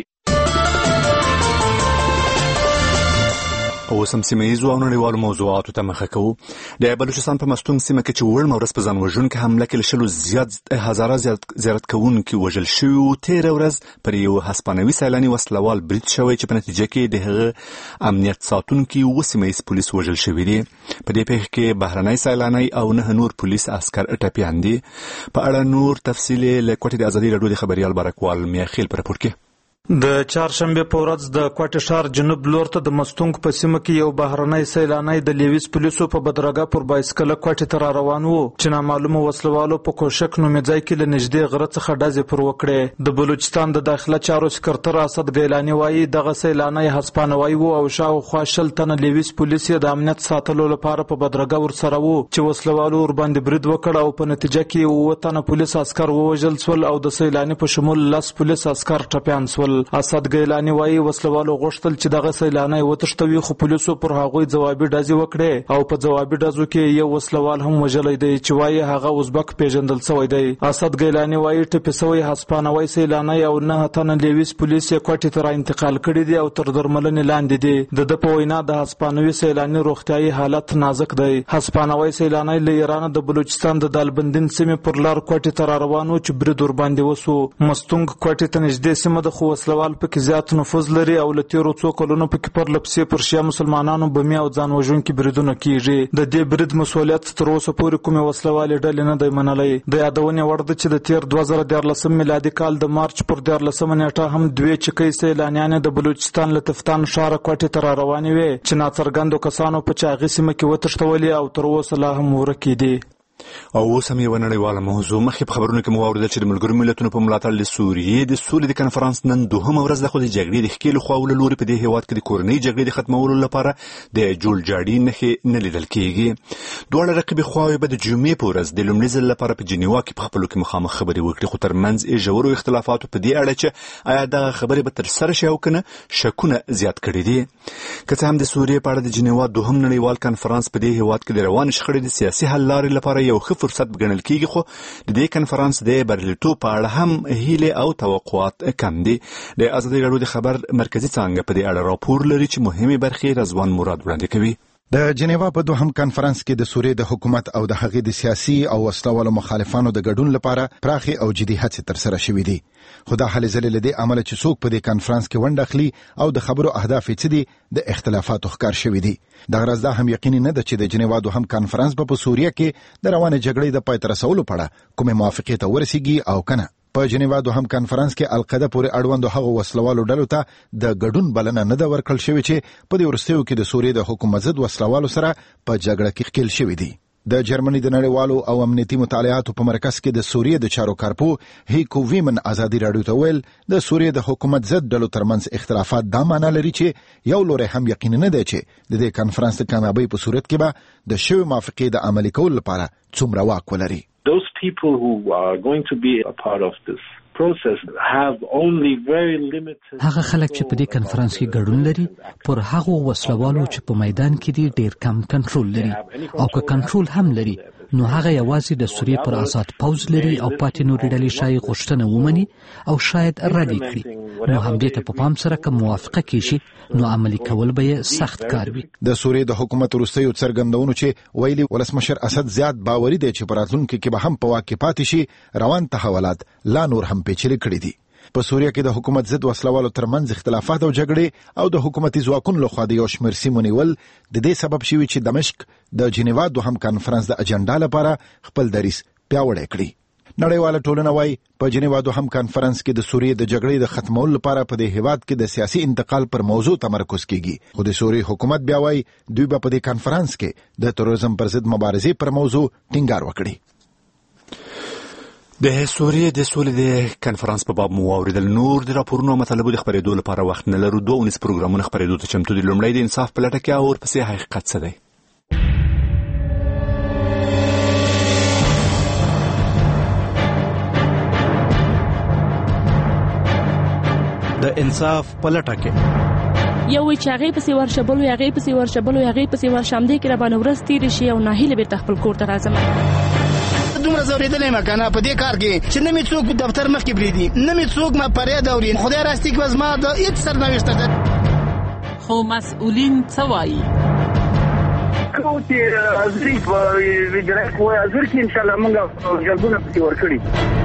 Speaker 1: اوس هم سیمه ییزو او نړیوالو موضوعاتو ته مخه کوو. د بلوچستان په مستونګ سیمه کې چې وړمه ورځ په ځان وژونکې حمله کې له شلو زیات هزاره زیارت کوونکي وژل شوي وو. تېره ورځ پر یو هسپانوي سیلاني وسلوال برید شوی چې په نتیجه کې د هغه امنیت ساتونکي اووه سیمه ییز پولیس وژل شوي دي. په دې پیښه کې بهرنی سیلانی او نه نور پولیس عسکر ټپیان دي. په اړه نور تفصیل له کوټې د ازادي راډیو د خبریال برکوال میاخیل په راپور کې.
Speaker 16: د چهارشنبه په ورځ د کوټې ښار جنوب لور ته د مستونګ په سیمه کې یو بهرنی سیلانی د لیویس پولیسو په بدرګه پر بایسکل کوټې ته را روان وو چې نامعلومه وسلوالو په کوشک نومي ځای کې له نږدې غره څخه ډزې پر وکړې. د بلوچستان د داخله چارو سکرتر اسد ګیلاني وایي دغه سیلانی هسپانوي وو او شاوخوا شل تنه لیویس پولیس د امنیت ساتلو لپاره په بدرګه ورسره وو چې وسلوالو ورباندې برید وکړ او په نتیجه کې اووه تنه پولیس عسکر ووژل سول او د سیلانی په شمول لس پولیس عسکر ټپیان سول. اسد ګیلاني وایي وسلوالو غوښتل چې دغه سیلانی وتښتوي خو پولیسو پر هغوی ځوابي ډزې وکړې او په ځوابي ډزو کې یو وسلوال هم وژلی دی چې وایي هغه ازبک پیژندل شوی دی. اسد ګیلاني وایي ټپي شوی هسپانوي سیلانی او نه تنه لیویس پولیس یې کوټې ته را انتقال کړي دي او تر درملنې لاندې دي. د ده په وینا د هسپانوي سیلانی روغتیايي حالت نازک دی. هسپانوي سیلانی له ایران د بلوچستان د دالبندین سیمې پر لار کوټې ته را روان و چې برید ورباندې وسو. مستونګ کوټې ته نږدې سیمه ده خو وسلوال پکې زیات نفوذ لري او له تیرو څو کلونو پکې پر لپسې پر شیا مسلمانانو بمي او ځان وژونکي بریدونه کیږي. د دې برید مسؤلیت تر اوسه پورې کومې وسلوالې ډلې نه دی منلی. د یادونې وړ ده چې د تیر دوه زره دیارلسم میلادي کال د مارچ پر دیارلسمه نیټه هم دوې چکۍ سیلانیانې د بلوچستان له تفتان ښاره کوټې ته را روانې وې چې ناڅرګندو کسانو په چاغي سیمه کې وتښتولې او تر اوسه لا هم ورکې دي.
Speaker 1: او اوس هم یوه نړیواله موضوع. مخکې په خبرونو کې مو واورېدل چې د ملګرو ملتونو په ملاتړ د سوریې د سولې د کنفرانس نن دوهمه ورځ ده خو د جګړې د ښکېلو خواو له لورې په دې هېواد کې د کورنۍ جګړې د ختمولو لپاره د جوړجاړي نښې نه لیدل کېږي. دواړه رقیبې خواوې به د جمعې په ورځ د لومړي ځل لپاره په جنیوا کې په خپلو کې مخامخ خبرې وکړي خو ترمنځ یې ژورو اختلافاتو په دې اړه چې آیا دغه خبرې به ترسره شي او که نه شکونه زیات کړي دي. که څه هم د سوریې په اړه د جنیوا دوهم نړیوال کنفرانس په دې هېواد کې د روانې شخړې د سیاسي حل لارې لپاره یو ښه فرصت ګڼل کېږي خو د دې کنفرانس د بریالیتوب په اړه هم هیلې او توقعات کم دي. د ازادي راډیو د خبر مرکزي څانګه په دې اړه راپور لري چې مهمې برخې رضوان مراد وړاندې کوي.
Speaker 8: د جنیوا په دوهم کنفرانس کې د سوریې د حکومت او د هغې د سیاسي او وسلوالو مخالفانو د ګډون لپاره پراخي او جدي هڅې ترسره شوې دي. خو دا هلې ځلې له دې امله چې څوک په دې کنفرانس کې ونډه اخلي او د خبرو اهداف یې څه دي د اختلافاتو ښکار شوي دي. دغه راز دا هم یقیني نه ده چې د جنیوا دوهم کنفرانس به په سوریه کې د روانې جګړې د پای ته رسولو په اړه کومې موافقې ته ورسیږي او که نه. په جنیوا دوهم کنفرانس کې القاعده پورې اړوندو هغو وسلوالو ډلو ته د ګډون بلنه نه ده ورکړل شوې چې په دې وروستیو کې د سوریې د حکومت ضد وسلوالو سره په جګړه کې ښکېل شوي دي. د جرمني د نړیوالو او امنیتي مطالعاتو په مرکز کې د سوریې د چارو کارپو هیکو ویمن ازادي راډیو ته ویل د سوریې د حکومت ضد ډلو ترمنځ اختلافات دا معنا لري چې یو لوری هم یقیني نه دی چې د دې کنفرانس د کامیابۍ په صورت کې به د شوې موافقې د عملي کولو لپاره څومره واک ولري.
Speaker 17: Those people who are going to be a part of this process have only very limited.
Speaker 18: هغه خلک چې په دې کنفرانس کې ګډون لري پر هغو وسلوالو چې په میدان کې دي ډیر کم کنټرول لري او که کنټرول هم لري نو هغه یوازې د سوریې پر آزاد پوځ لري او پاتې نورې ډلې شاید غوښتنه ومني او شاید رد یې کړي نو همدې ته په پام سره که موافقه کیږي نو عملي کول به یې سخت کار وي.
Speaker 8: د سوریې د حکومت وروستیو څرګندونو چې ویلي ولسمشر اسد زیات باوري دی چې په راتلونکي کې به هم په واک کې پاتې شي روان تحولات لا نور هم پیچلي کړي دي. په سوریه کې د حکومت ضد وسلوالو ترمنځ اختلافات او جګړې او د حکومتي ځواکونو لخوا د یو شمېر سیمو نیول د دې سبب شوي چې دمشق د جنیوا دوهم کنفرانس د اجنډا لپاره خپل دریځ پیاوړی کړي. نړیواله ټولنه وايي په جنیوا دوهم کنفرانس کې د سوریې د جګړې د ختمولو لپاره په دې هیواد کې د سیاسي انتقال پر موضوع تمرکز کیږي خو د سوریې حکومت بیا وايي دوی به په دې کنفرانس کې د تروریزم پر ضد مبارزې پر موضوع ټینګار وکړي.
Speaker 1: د سوریې د سولې د کنفرانس په باب مو واورېدل. نور د راپورونو او مطالبو د خپرېدو لپاره وخت نه لرو. دوه اونیز پروګرامونه خپرېدو ته چمتو دي. لومړی د انصاف په لټه کې او ورپسې حقیقت څه دی.
Speaker 6: د انصاف پلټه کې
Speaker 19: یو وی چې هغه پسې ورشبل وي هغه پسې ورشبل وي هغه پسې ورشم دې کې را باندې ورځ تیر شي او ناهیله به خپل کور ته راځم.
Speaker 20: دومره زوریدلې مکنه په دې کار کې چې نه می څوک په دفتر مخ کې بریدي نه می څوک ما پرې دا ورین خدای راستي کې وزما د هیڅ سرنوشت ده.
Speaker 19: خو مسؤلین څه وایي؟
Speaker 21: کوم چې ازري په ویډیو کې ازر کې ان شاء الله موږ جلبونه پکې ورکړي.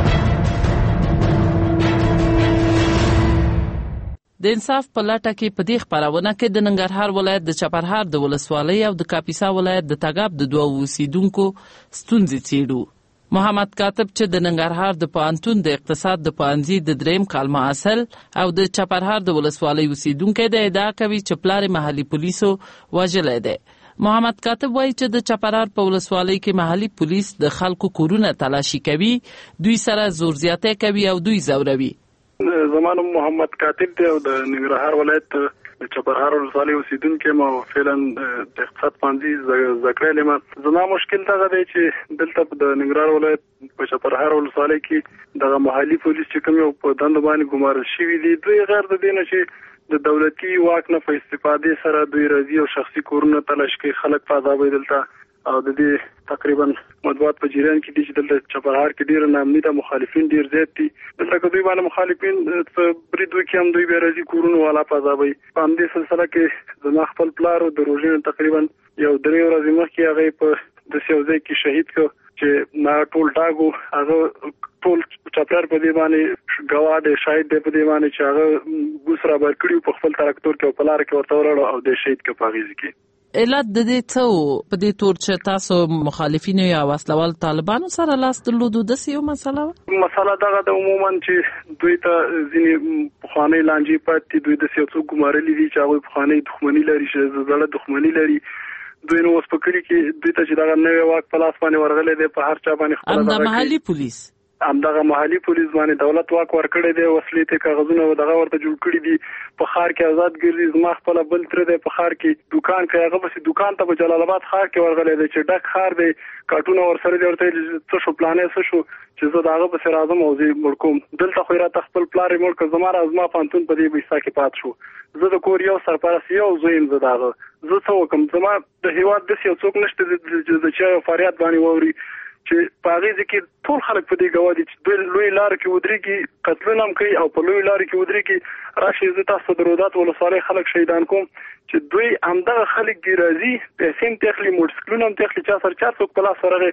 Speaker 19: د انصاف په لټه کې په دې خبرونه کې د ننګرهار ولایت د چپرهار د ولسوالۍ او د کاپیسا ولایت د تګاب د دوه اوسیدونکو ستونزې څېړو. محمد کاتب چې د ننګرهار د پوهنتون د اقتصاد د پوهنځي د دریم کال محصل او د چپرهار د ولسوالۍ اوسیدونکی دی ادعا کوي چې پلار محلي پولیسو وژلی دی. محمد کاتب وایي چې د چپرهار په ولسوالۍ کې محلي پولیس د خلکو کورونه تلاشي کوي، دوی سره زور زیاتی کوي او دوی ځوروي.
Speaker 22: زمانو محمد کاتب دی او د ننګرهار ولایت د چپرهار ولسوالۍ اوسیدونکی ما فعلا د اقتصاد پوهنځي زده کړی یم. زما مشکل دغه دی چې دلته د ننګرهار ولایت په چپرهار ولسوالۍ کې دغه محلي پولیس چې کوم یو په دندو باندې ګمارل شوي دي، دوی غیر د دې نه چې د دولتي واک نه په استفادې سره دوی راځي او شخصي کورونه تلاش کوي، خلک په عذابوي دلته او د دې تقریبا مطبوعات په جریان کې دي چې دلته چپرهار کې ډیر نامني د مخالفین ډیر زیات دي. دلته که دوی باندې مخالفین په برید وکړي هم دوی بیا راځي کورونه والا په عذابوي. په همدې سلسله کې زما خپل پلار د روژې تقریبا یو درې ورځې مخکې هغه په داسې یو ځای کې شهید کړ چې ما ټول ټاګو هغه ټول چپرهار په دې باندې ګواه دی، شاهد دی په دې باندې چې هغه بوس را بر کړي په خپل تراکتور کې او په لاره کې ورته ولاړو او د شهید کړ په هغې ځای کې.
Speaker 19: علت د دې څه په دې تور چې تاسو مخالفینو یا وسلوال طالبانو سره لاس درلودو داسې یو مسله وه؟
Speaker 22: مسله دغه د عموما چې دوی ته ځینې پخوانۍ لانجې پاتې دوی داسې یو څوک ګمارلي دي چې هغوی پخوانۍ دښمني لري، زړه دښمني لري. دوی نو اوس په کلي کې دوی ته چې دغه نوی واک په لاس باندې ورغلی دی په هر چا باندې خپله
Speaker 19: همدا محلي پولیس
Speaker 22: همدغه محلي پولیس باندې دولت واک ورکړی دی، وسلې ته کاغذونه دغه ورته جوړ کړي دي، په ښار کې آزاد ګرځي. زما خپله بل تره دی په ښار کې دوکان کوي، هغه پسې دوکان ته په جلال آباد ښار کې ورغلی دی چې ډک ښار دی، کارټونه ورسره دي، ورته څه شو پلانې څه شو چې زه د هغه پسې راځم او زه یې مړ کوم. دلته خو یې راته خپل پلار یې مړ کړ، زما را زما پوهنتون په دې بېستا کې پات شو. زه د کور یو سرپرست یو زوی یم، زه د هغه زه څه وکړم؟ زما د هېواد داسې یو څوک نشته چې د چا یو فریاد باندې واوري چې په هغې کې ټول خلک په دې ګواه دي چې دوی لوی لارو کې ودرېږي، قتلونه هم کوي او په لوی لارو کې ودرېږي. راشئ زه تاسو د رودات ولسوالۍ خلک شهیدان کوم چې دوی همدغه خلک دي راځي، پیسې هم تخلي، موټرسایکلونه هم تخلي، چا سره چا څوک په لاس ورغی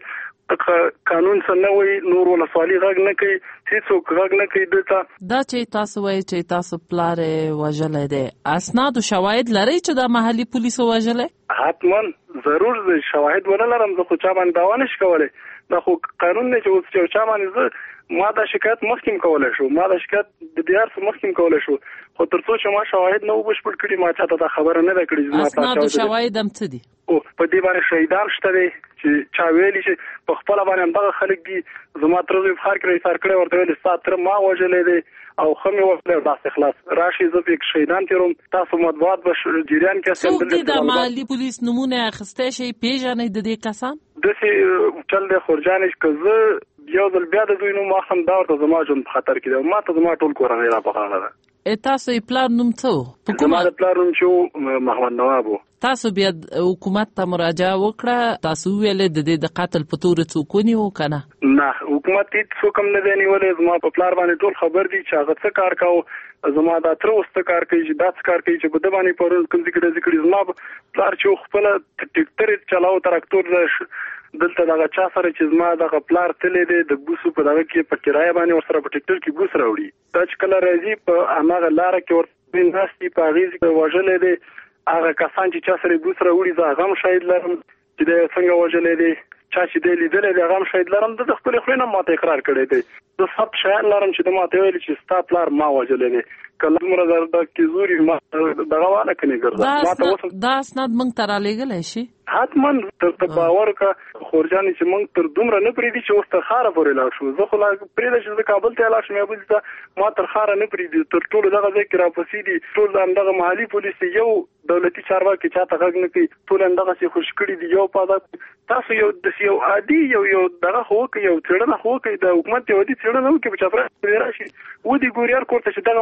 Speaker 22: قانون څه نه وایي، نور ولسوالي غږ نه کوي، هېڅوک غږ نه کوي. دلته
Speaker 19: دا چې تاسو وایي چې تاسو پلار یې وژلی دی، اسناد او شواهد لرئ چې دا محلي پولیسو وژلی؟
Speaker 22: حتما ضرور زه شواهد ونه لرم، زه خو چا باندې دعوا نشي کولی. دا خو قانون دی چې اوس چې چا باندې زه ما دا شکایت مخکې هم کولی شو، ما دا شکایت د ډي آر څخه مخکې هم کولی شو، خو تر څو چې ما شواهد نه وو بشپړ کړي ما چاته دا خبره نه ده کړې.
Speaker 19: اسناد او شواهد هم څه دي؟
Speaker 22: او په دې باندې شهیدان شته دی چې چا ویلي چې په خپله باندې همدغه خلک دي. زما تره زوی په ښار کې ایثار کړی، ورته ویلي ستا تره ما وژلی دی او ښه مې وکړی، داسې خلاص راشئ زه پکې شهیدان تېروم. تاسو مطبوعات به جریان کې
Speaker 19: څوک دي د محلي پولیس نومونه اخیستی شئ، پیژنئ د دې کسان؟
Speaker 22: داسې چل دی خورجانې که زه یو ځل بیا د دوی نوم واخلم دا ورته زما ژوند په خطر کې دی، ما ته زما ټول کورنۍ را په غاړه ده.
Speaker 19: تاسو یې پلار نوم څه و؟
Speaker 22: زما د پلار نوم چې و محمد نواب و.
Speaker 19: تاسو بیا حکومت ته مراجعه وکړه، تاسو وویلې د دې د قتل په تور څوک ونیو که نه؟
Speaker 22: نه، حکومت هېڅ څوک هم نه دی نیولی. زما په پلار باندې ټول خبر دي چې هغه څه کار کوو، زما دا تره اوس څه کار کوي چې دا څه کار کوي چې په ده باندې پرون کوم ځای کې ډزې کړي. زما پلار چې خپله ټکټر یې چلاو تراکتور دلته دغه چا سره چې زما دغه پلار تللی دی د بوسو په دغه کې په کرایه باندې ورسره په ټکټر کې بوس راوړي، دا چې کله راځي په هماغه لاره کې ورته ناست دي، په هغې کې وژلی دی. هغه کسان چې چا سره بوس راوړي زه هغه هم شاهد لرم چې دی څنګه وژلی دی، چا چې دی لیدلی دی هغه هم شاهد لرم. ده د خپلې خولې نه ماته اقرار کړی دی. زه سب شیان لرم چې ده ماته ویلي چې ستا پلار ما وژلی دی. که دومره درده کې زور وي ما دغه وانه کنې ګرځه.
Speaker 19: دا اسناد موږ ته رالیږلی شي؟
Speaker 22: حتما ته باور وکړه خورجانې چې موږ تر دومره نه پرېږدي چې اوس تر ښاره پورې لاړ شو. زه خو لا پرېږده چې زه کابل ته لاړ شم یا بل ته، ما تر ښاره نه پرېږدي، تر ټولو دغه ځای کې راپسې دي. ټول همدغه محلي پولیس یو دولتي چارواکي چاته غږ نه کوي، ټول همدغسې خوش کړي دي. یو پاده تاسو یو داسې یو عادي یو یو دغه خو وکړئ، یو څېړنه خو وکړئ، د حکومت یو عادي څېړنه وکړئ په چاپېریال کې راشي ودې ګوریار کور ته چې دغه محلي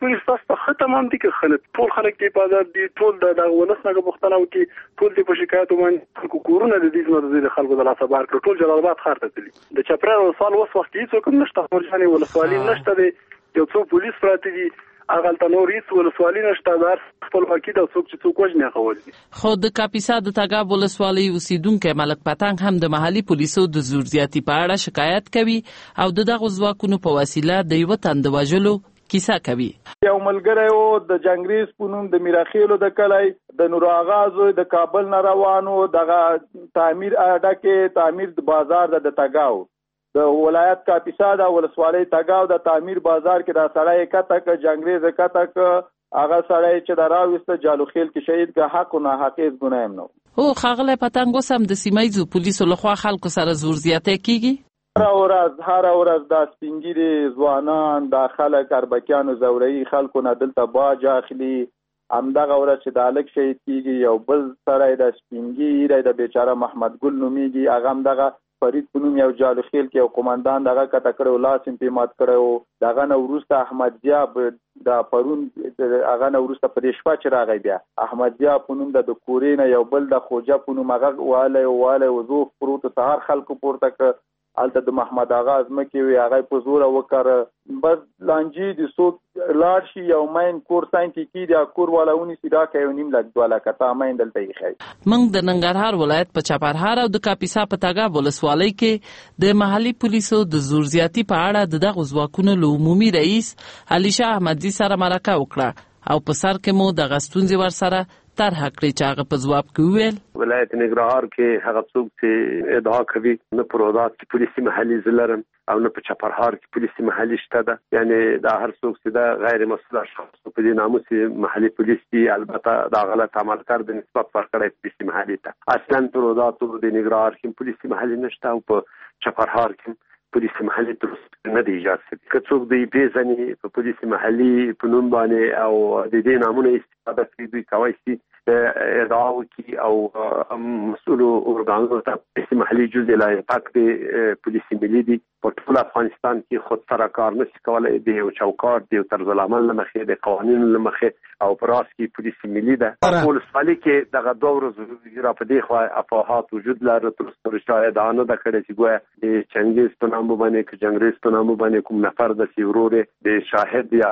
Speaker 22: پولیس تاسو ته تمام دي که خلک ټول خلک دی په آزاد دي ټول د ولسنګ پښتنه او کې ټول دی په شکایت باندې کورونه د دې نو د خلکو د لاسه بار کړ ټول جلال آباد ښار ته تللی د چپرا سال وس وخت هیڅ کوم نشته ورجانې ولسوالي نشته دی یو څو پولیس پراته دي اغه تنور هیڅ ولسوالي نشته دار خپل واکید او څوک چې څوک وژنه کول دي.
Speaker 19: خو د کاپیسا د تګاب ولسوالۍ اوسیدونکو ملک پتنګ هم د محلي پولیسو د زور زیاتی په اړه شکایت کوي او د دغه ځواکونو په وسیله د یو تند وژلو کیسه کوي.
Speaker 3: یو ملګری و د جنگریز پونم د میراخیلو د کلای د نور آغاز د کابل نه روانو دغه تعمیر اډه تعمیر د بازار د تګاو د ولایت کاپیسا د ولسوالۍ تګاو د تعمیر بازار کې د سړی کته ک جنگریز کته ک هغه سړی چې د راوست جالوخیل کې شهید که حق نه حقیقت ګنایم نو
Speaker 19: او خغله پتنګ سم د سیمایزو پولیسو لخوا خلکو سره زور زیاته کیږي
Speaker 3: هر ورځ هر ورځ د سپینګری ځوانان د خلک اربکیانو زوري خلکو نه دلته باج اخلي همدغه ورځ چې د الک شهید کیږي یو بل سړی د سپینګری د بیچاره محمد ګل نومیږي هغه همدغه فرید پونم یو جالوخیل کې یو قومندان دغه کته کړو لاس امپیمات کړو دغه نوروسته احمد جاب د پرون هغه نوروسته پرېشپا چې راغی بیا احمد جاب پونم د کورینه یو بل د خوجا پونم هغه واله واله وضو پروت سهار خلکو پورته ک الته د محمد آغا ازمکه وی هغه په زور وکړ بس لانجی د سوق لارشي یو مین کور ساينتیکی د کور والاونی سیدا کوي نیم لګ دواله کته مین دلته یې خای
Speaker 19: موږ د ننګرهار ولایت په چپرهار او د کاپیسا په تګاب ولسوالۍ کې د محلي پولیسو د زور زیاتی په اړه د دغه ځواکونو له عمومي رئیس علي شاه احمدزي سره مرکه وکړه او په سر کې مو د غستونځي ور سره طرح کړی چې هغه په ځواب کې ویل
Speaker 4: ولایت ننګرهار کې هغه څوک چې ادعا کوي نه پرودات کې پولیسي محلي زلرم او نه په چپرهار کې پولیسي محلي شته ده یعنی دا هر څوک چې دا غیر مسؤل شخص په دې ناموس محلي پولیس دي البته دا غلط عمل کار د نسبت فرقړې پولیسي محلي ته اصلا پرودات د ننګرهار کې پولیسي محلي نشته او په چپرهار کې پولیسي محلي درست نه دی ایجاد شوی که څوک دی پیژني په پولیسي محلي په نوم باندې او د دې نامونه استفاده کوي دوی کوي چې ادعا وکړي او مسؤل ارګانونو ته پولیسي محلي جزء لا پاک دی پولیسي ملي دي په ټول افغانستان کې خود سره کار نشي کولای دی او چوکاټ دی او طرز العمل لمخې د قوانینو لمخې او پراس کې پولیسي ملي ده ټول سالي کې دغه دوه ورځې را په دې خو افاحات وجود لري تر څو شاهدانه د کړي چې ګویا د چنګیز په نام باندې کې جنگریز په نام باندې کوم نفر د سیوروري د شاهد یا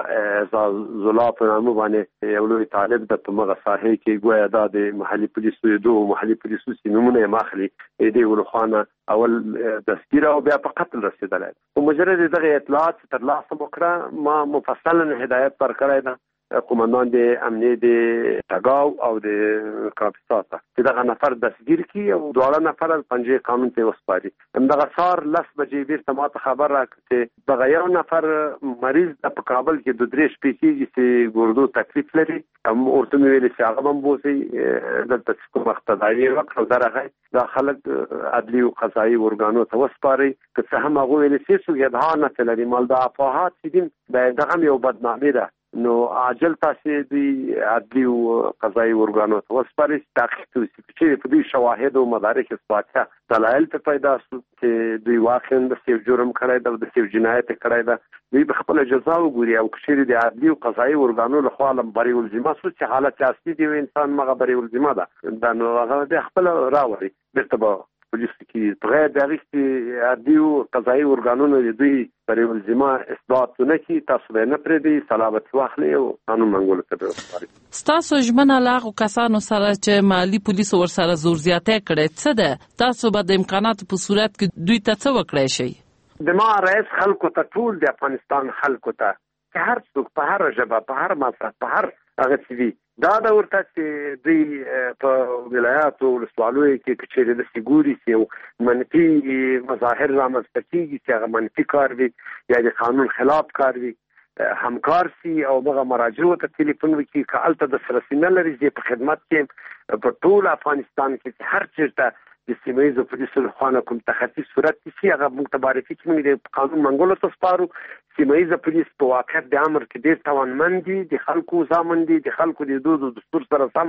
Speaker 4: زلا په نام باندې یو لوی طالب د تمغه ساحه کې ګویا د محلي پولیسو دوه محلي پولیسو سیمونه ماخلي دې ورخانه اول تذکره او بیا په قتل رسیدل او مجرد دغه اطلاعات تر لاسه وکړه ما مفصلا هدایت پر کړی ده قومندان د امنیه د تګاو او د کاپیسا ته چې دغه نفر دستگیر کی او دواړه نفر پنځه قانون ته وسپاري همدغه سار لس بجې بیرته ماته خبر راکړه چې دغه یو نفر مریض په کابل کې د درې شپې کېږي چې ګردو تکلیف لري هم ورته ویل چې هغه هم بوسي دلته کوم اقتداري وکړو درغه د خلک عدلي او قضایي ورګانو ته وسپاري که څه هم هغه ویل چې څو یدها نه لري مال د افاحات چې دغه یو بدنامي ده نو عاجل تاسو دی عدلي او قضایي ورګانو ته وسپاري تحقیق چې په دې شواهد او مدارک اثبات دلایل ته پیدا شو چې دوی واقعا د سیو جرم کړی د سیو جنایت کړی دا دوی په خپل جزا وګوري او کشیر د عدلي او قضایي ورګانو له خوا لم بری ولزمه سو چې حالت اصلي دی انسان مغه بری ولزمه ده دا نو هغه د خپل راوړي برته پولیس کې بغیر د اړیکې عدلي او قضایي ورګانونو دوی بری ولزمه اثبات نه کی تاسو نه پرې دی سلامت واخلي او قانون منګول ته وسپاري
Speaker 19: تاسو ژمنه لاغو کسانو سره چې مالی پولیس ور سره زور زیاته کړي څه ده تاسو به د امکاناتو په صورت کې دوی ته څه وکړای شي
Speaker 4: د ما رئیس خلکو ته ټول د افغانستان خلکو ته چې هر څوک په هر ژبه په هر مصرف په هر هغه څه دا د ورته چې دوی په ولایاتو ولسوالۍ کې کچېره د سګوري چې منفي مظاهر رامنځته کیږي چې هغه منفي کار وي یا د قانون خلاف کار وي همکار سي او دغه مراجعو ته ټلیفون وکړي کالته د سرسینه لري چې په خدمت کې په ټول افغانستان کې هر چیرته د سیمایي پولیسو لخوا کوم تخصصي صورت کې هغه متبارکي چې موږ د قانون منګولو ته سپارو سیمایي پولیس په واقعیت د امر کې ډېر توانمند دي د خلکو ځامن دي د خلکو د دود او دستور سره سم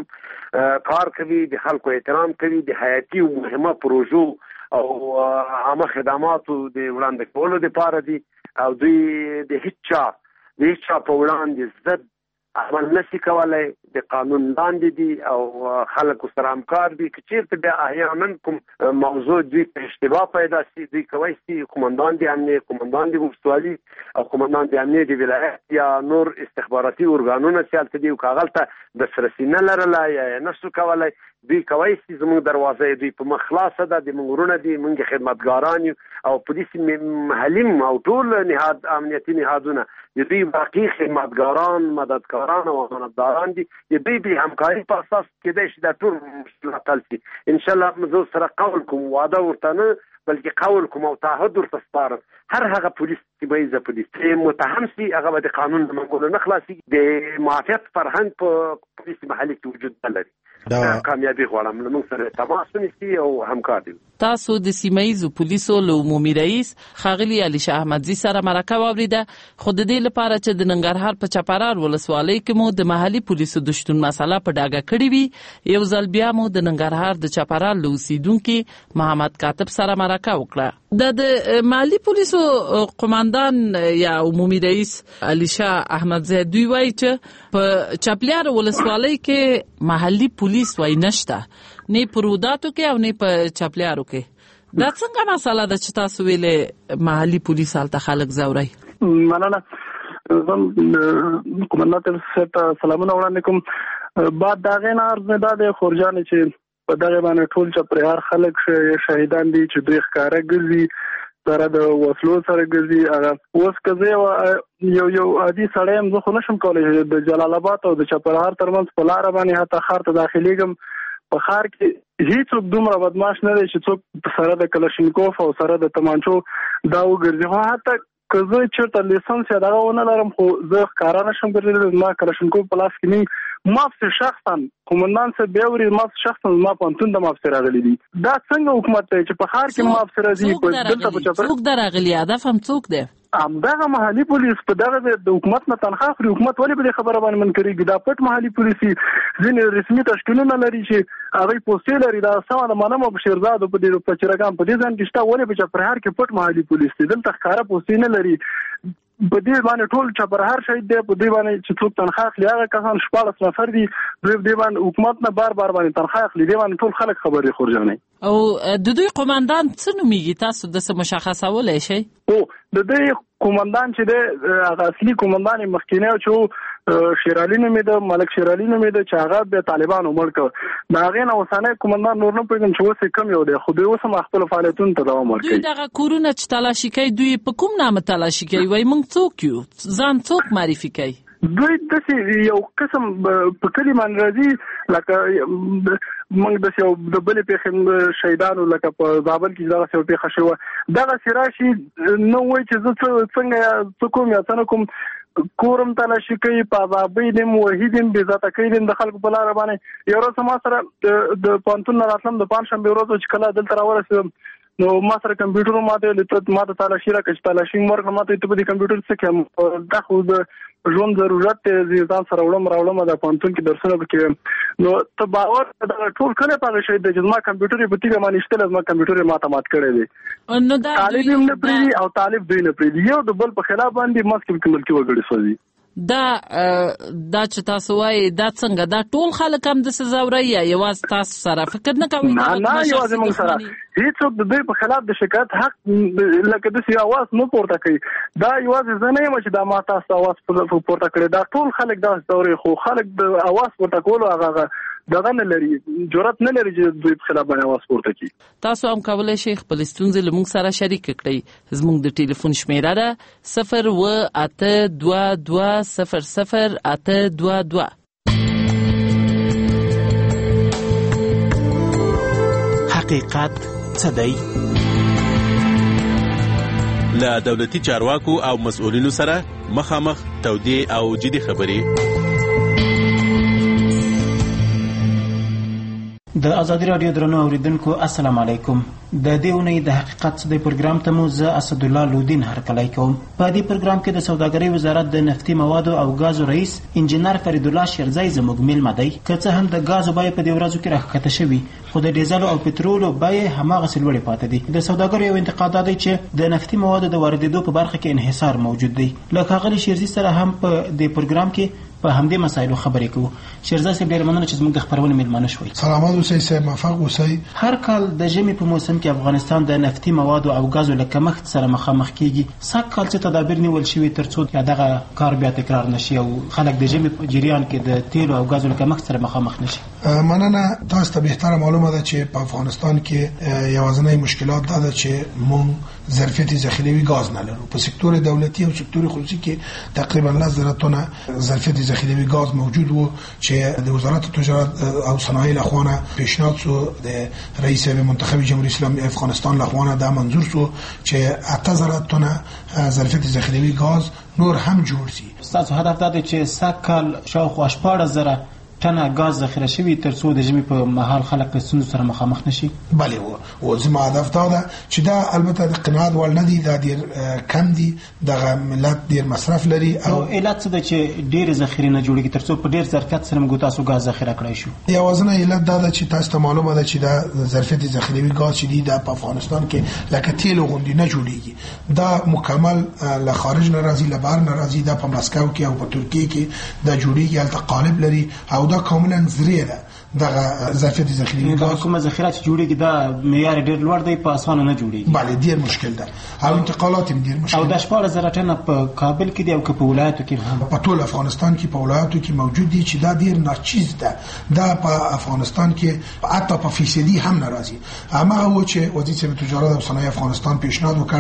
Speaker 4: کار کوي د خلکو احترام کوي د حیاتي او مهمه پروژو او عامه خدماتو د وړاندې کولو لپاره دي او دوی د هیڅ د هیچا په وړاندې ضد عمل نشي کولای، د قانون لاندې دي او خلکو سره همکار دي. که چیرته بیا احیانا کوم موضوع دوی په اشتباه پیدا شي، دوی کولی شي قومندان د امنیت، قومندان د ولسوالي او قومندان د امنیت د ولایت یا نور استخباراتي ارګانونه چې هلته دي او که هغلته دسترسي نه لرله یا یې نشو کولی، دوی کولی شي زموږ دروازه دوی په مخ خلاصه ده، د موږ وروڼه دي، موږ خدمتګاران یو او پولیس محلي او ټول نهاد امنیتي نهادونه د دوی واقعي خدمتګاران، مددګاران او امانتداران دي. د دوی به همکاري په اساس کېدای شي دا ټول مشکلات حل شي. انشاءالله زه سره قول کوم، واده ورته نه بلکې قول کوم او تعهد ورته سپارم، هر هغه پولیس چې به زه پولیس چې متهم شي هغه به د قانون له منګولو نه خلاصي. د معافیت فرهنګ په پولیس محلي کې وجود نه لري. دا کامیابی غواړم له موږ سره تماس ونیسي او همکار دي.
Speaker 19: تاسو د سیمایي پولیسو له عمومي رئیس ښاغلي علي شاه احمدزي سره مرکه واوریده، خو د دې لپاره چې د ننګرهار په چپرهار ولسوالۍ کې مو د محلي پولیسو د شتون مسله په ډاګه کړې وي، یو ځل بیا مو د ننګرهار د چپرهار له اوسیدونکي محمد کاتب سره مرکه وکړه. د محلي پولیسو قومندان یا عمومي رئیس علي شاه احمدزي دوی وایي چې په چپلیار ولسوالۍ کې محلي پولیس وای نشته، نه په روداتو کې او نه په چپلیارو کې. دا څنګه مسله ده چې تاسو ویلې محلي پولیس هلته خلک ځوري؟
Speaker 22: مننه. زم قومندان ته سلامونه وړاندې کوم. بعد دا غي نه ارزه ده د خورجان چې په دغه باندې ټول چپریار خلک شهیدان دي چې دوی ښکارا ګرځي سره د وسلو سره ګرځي. هغه اوس کزه یو یو عادي سړی هم زه خو نشم کولی د جلال آباد او د چپرهار ترمنځ په لاره باندې حتی ښار ته داخلېږم. په ښار کې هیڅوک دومره بدمعاش نه دی چې څوک سره د کلشینکوف او سره د تمانچو دا وګرځي. خو حتی که زه چېرته لیسنس یا دغه ونه لرم خو زه ښکاره نشم ګرځېدلی، زما کلشینکوف په لاس کې نه ما پسې شخصا قومندان صاحب بیا ورې ما پسې شخصا زما پوهنتون ته ما پسې راغلي دي. دا څنګه حکومت دی چې په ښار کې ما پسې راځي؟
Speaker 19: څوک درغلي؟ هدف هم څوک دی؟
Speaker 22: همدغه محلي پولیس په دغه د حکومت نه تنخواه اخلي. حکومت ولې په دې خبره باندې منکرېږي؟ دا پټ محلي پولیسي ځینې رسمي تشکیلونه لري چې هغوی پوستې لري. دا سمه ده، منم په شیرزاد په دې په چرګان په دې ځان کې شته، ولې په چپرهار کې پټ محلي پولیس دی؟ دلته ښکاره پوستې نه لري. په دې باندې ټول چپرهار شهید دی، په دې باندې چې څوک تنخواه اخلي هغه کسان شپاړس نفر دي، دوی په دې باندې حکومت نه بار بار باندې تنخواه اخلي. دې باندې ټول خلک خبر دي خورجانې.
Speaker 19: او د دوی قومندان څه نومیږي؟ تاسو د څه مشخصولی شئ؟
Speaker 22: او د دوی قومندان چې دی هغه اصلي قومندان یې مخکینی چې شیرعلي نومېده، ملک شیرعلي نومېده، چې هغه بیا طالبانو مړ کړ. د هغې نه اوسنی قومندان نور نه پوهېږم چې اوس یې کم یو دی، خو دوی اوس هم خپلو فعالیتونو ته دوام ورکوي.
Speaker 19: دوی دغه کورونه چې تلاشي کوي دوی په کوم نامه تلاشي کوي؟ وایي موږ څوک یو؟ ځان څوک معرفي کوي؟
Speaker 22: دوی داسې یو قسم په کلي باندې راځي لکه موږ داسې یو د بلې پېښې شهیدانو لکه په زابل کې دغسې یو پېښه شوې وه، دغسې راشي نه وایي چې زه څنګه څه کوم یا څه نه کوم. کورم تلاشي کوي، په عذابۍ دیم، وحید یم، بې عزته کوي دیم د خلکو په لاره باندې. یو ورځ ما سره د پوهنتون نه راتلم د پنجشنبې ورځ چې کله دلته راورسېدم نو ما سره کمپیوټر ما ته ویل ما ته تلاشي راکړه، چې تلاشي مې ورکړه. ما ته ته په دې کمپیوټر څه کوم؟ دا خو د ژوند ضرورت دی، ځان سره وړم راوړم د پوهنتون کې درسونه پکې. نو ته باور دغه ټول کلی په هغه شهید دی چې زما کمپیوټر یې په تیږه باندې ایستلی، زما کمپیوټر یې ما ته مات کړی دی. طالب یې هم نه پرېږدي او طالب دوی نه پرېږدي، یو د بل په خلاف باندې منځ کې ملکي وګړي سوځي.
Speaker 19: دا دا چې تاسو وایي دا څنګه دا ټول خلک هم داسې ځوري یا یوازې تاسو سره فکر نه کوئ؟
Speaker 22: نه نه یوازې موږ سره هیڅوک د دوی په خلاف د شکایت حق لکه داسې اواز نه پورته کوي. دا یوازې زه نه یم چې دا ما تاسو ته اواز پورته کړی، دا ټول خلک داسې ځوري، خو خلک د اواز پورته کولو هغه دغه نه لري، جرأت نه لري چې دوی په خلاف باندې اواز پورته کړي.
Speaker 19: تاسو هم کولی شئ خپل ستونزې له موږ سره شریک کړئ. زموږ د ټلیفون شمیره ده صفر اوه اته دوه دوه صفر صفر اته دوه دوه.
Speaker 2: حقیقت څه دی؟ له دولتي چارواکو او مسؤلینو سره مخامخ تودې او جدي خبرې.
Speaker 5: د ازادي رادیو درنو اوریدونکو السلام علیکم. د دې اونۍ د حقیقت څه دی پروګرام ته مو زه اسدالله لودین هرکلی کوم. په دې پروګرام کې د سوداګرۍ وزارت د نفتي موادو او غازو رئیس انجینر فریدالله شیرزی زموږ میلمه دی. که څه هم د غازو بیې په دې ورځو کې راښکته شوي، خو د ډیزلو او پټرولو بیې هماغسې لوړې پاتې دي. د سوداګرو یو انتقاد دا دی چې د نفتي موادو د واردېدو په برخه کې انحصار موجود دی. له ښاغلي شیرزي سره هم په دې پروګرام کې په همدې مسایلو خبرې کوو. شیرزی صاحب ډېره مننه چې زموږ د خپرونې میلمانه شوئ.
Speaker 7: سلامات اوسئ صاحب، موفق اوسئ.
Speaker 5: هر کال د ژمي په موسم کې افغانستان د نفتي موادو او غازو له کمښت سره مخامخ کیږي. سږ کال څه تدابیر نیول شوي تر څو دغه کار بیا تکرار نشي او خلک د ژمي په جریان کې د تیلو او غازو له کمښت سره مخامخ نشي؟
Speaker 7: مننه. تاسو ته بهتره معلومه ده چې په افغانستان کې یوازینی مشکلات دا ده چې مونږ ظرفیت ذخیروي غاز نه لرو. په سکتور دولتي او سکتور خصوصي کې تقریبا لس زره تنه ظرفیت ذخیروي غاز موجود وو چې د وزارت تجارت او صنایع لخوا پیشنهاد شو د رئیس منتخب جمهوریت اسلامی افغانستان لخوا دا منظور شو چې اته زره تنه ظرفیت ذخیروي غاز نور هم جوړ شي.
Speaker 5: تاسو هدف دا دی چې سږ کال شاوخوا شپاړس زره ټنه غاز ذخیره شوي تر څو د ژمي په مهال خلک له ستونزو سره مخامخ نشي؟
Speaker 7: بله، و زما هدف دا ده چې دا البته د قناعت وړ نه دي، دا ډېر کم دي، دغه ملت ډېر مصرف لري. او
Speaker 5: علت څه ده چې ډېرې ذخیرې نه جوړېږي تر څو په ډېر ظرفیت سره موږ تاسو غاز ذخیره کړی شو؟
Speaker 7: یوازینی علت دا ده چې تاسو ته معلومه ده چې دا ظرفیت ذخیروي غاز چې دی دا په افغانستان کې لکه تیلو غوندې نه جوړېږي. دا مکمل له خارج نه راځي، له بهر نه راځي. دا په مسکو کې او په ترکیه کې دا جوړېږي، هلته قالب لري او دا کاملا زریه ده. دغه ظرفیت ذخیروي غاز
Speaker 5: کومه ذخیره چې جوړېږي دا معیار ډېر لوړ دی، په اسانه نه جوړېږي.
Speaker 7: بله، ډېر مشکل ده او انتقالات هم ډېر مشکل.
Speaker 5: او د شپاړس زره ټنه په کابل کې دی او که په ولایتو کې هم؟
Speaker 7: په ټول افغانستان کې په ولایتو کې موجود دي چې دا ډېر ناچیز ده. دا په افغانستان کې حتی په فیصدي هم نه راځي. هماغه و چې وزیر تجارت او صنایع افغانستان پیشنهاد وکړ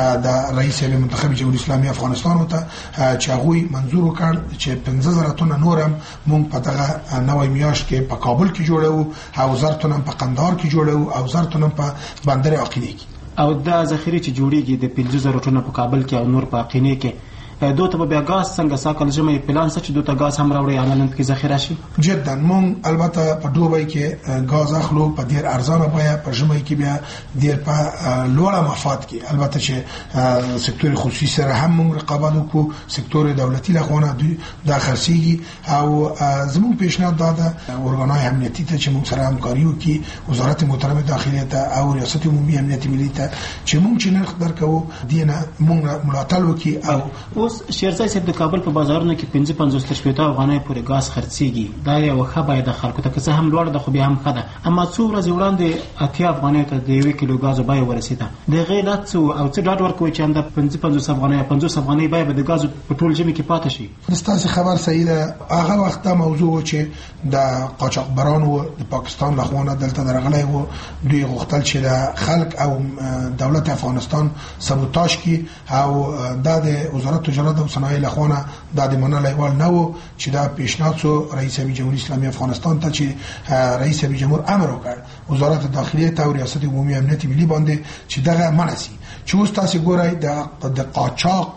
Speaker 7: د رئیس منتخب جمهوریت اسلامی افغانستان ته چې هغوی منظور وکړ چې پنځه زره تنه نور هم مونږ په دغه نوې میاشت کې په کابل کې جوړو او زر تنه په قندهار کې جوړو او زر تنه په بندر عقینه کې.
Speaker 5: او دا ذخیره چې جوړیږي د پنځه زره تنه په کابل کې او نور په عقینه کې، دوته به بیا غاز څنګه ساکل ژمه پلان څه چې دوته غاز هم راوړي عملاً کې ذخیره شي؟
Speaker 7: جدا مونږ البته په دوبۍ کې غاز اخلو په ډیر ارزانه بیه، په ژمه کې بیا ډیر په لوړه مفاد کې. البته چې سکتور خصوصي سره هم مونږ رقابت وکړو، سکتور دولتي لخوا دوی داخلسيږي او زموږ پیشنهاد دا ده ارګانای امنیتي ته چې مونږ سره همکاري وکړي، وزارت محترمه داخليه ته او ریاست عمومي امنیت ملي ته چې مونږ چې نرخ درکو دینه مونږ ملاتړ وکړي. او
Speaker 5: شیرزی صاحب د کابل په بازارونو کې پنځه پنځوس تر شپېته افغانۍ پورې غاز خرڅېږي. دا یو ښه بیه ده خلکو ته، که څه هم لوړه ده خو بیا هم ښه ده. اما څو ورځې وړاندې اتیا افغانۍ ته د یوې کیلو غازو بیه ورسېده. د هغې علت څه او څه ډاډ ورکوي چې همدا پنځه پنځوس افغانۍ پنځوس افغانۍ بیه به د غازو په ټول ژمي کې پاتې شي؟
Speaker 7: ستاسې خبر صحیح ده. هغه وخت دا موضوع و چې د قاچاقبرانو د پاکستان لخوا نه دلته درغلی و. دوی غوښتل چې د خلک او دولت افغانستان سبوتاژ کړي او دا د وزارت تجارت او صنایع لخوا دا د منلای وړ نه و چې دا پیشنهاد شو رئیس جمهوریت اسلامی افغانستان ته چې رئیس جمهور امر وکړ وزارت داخليه ته او ریاست عمومي امنیت ملي باندې چې دغه منسي چې اوس تاسو ګورئ د قاچاق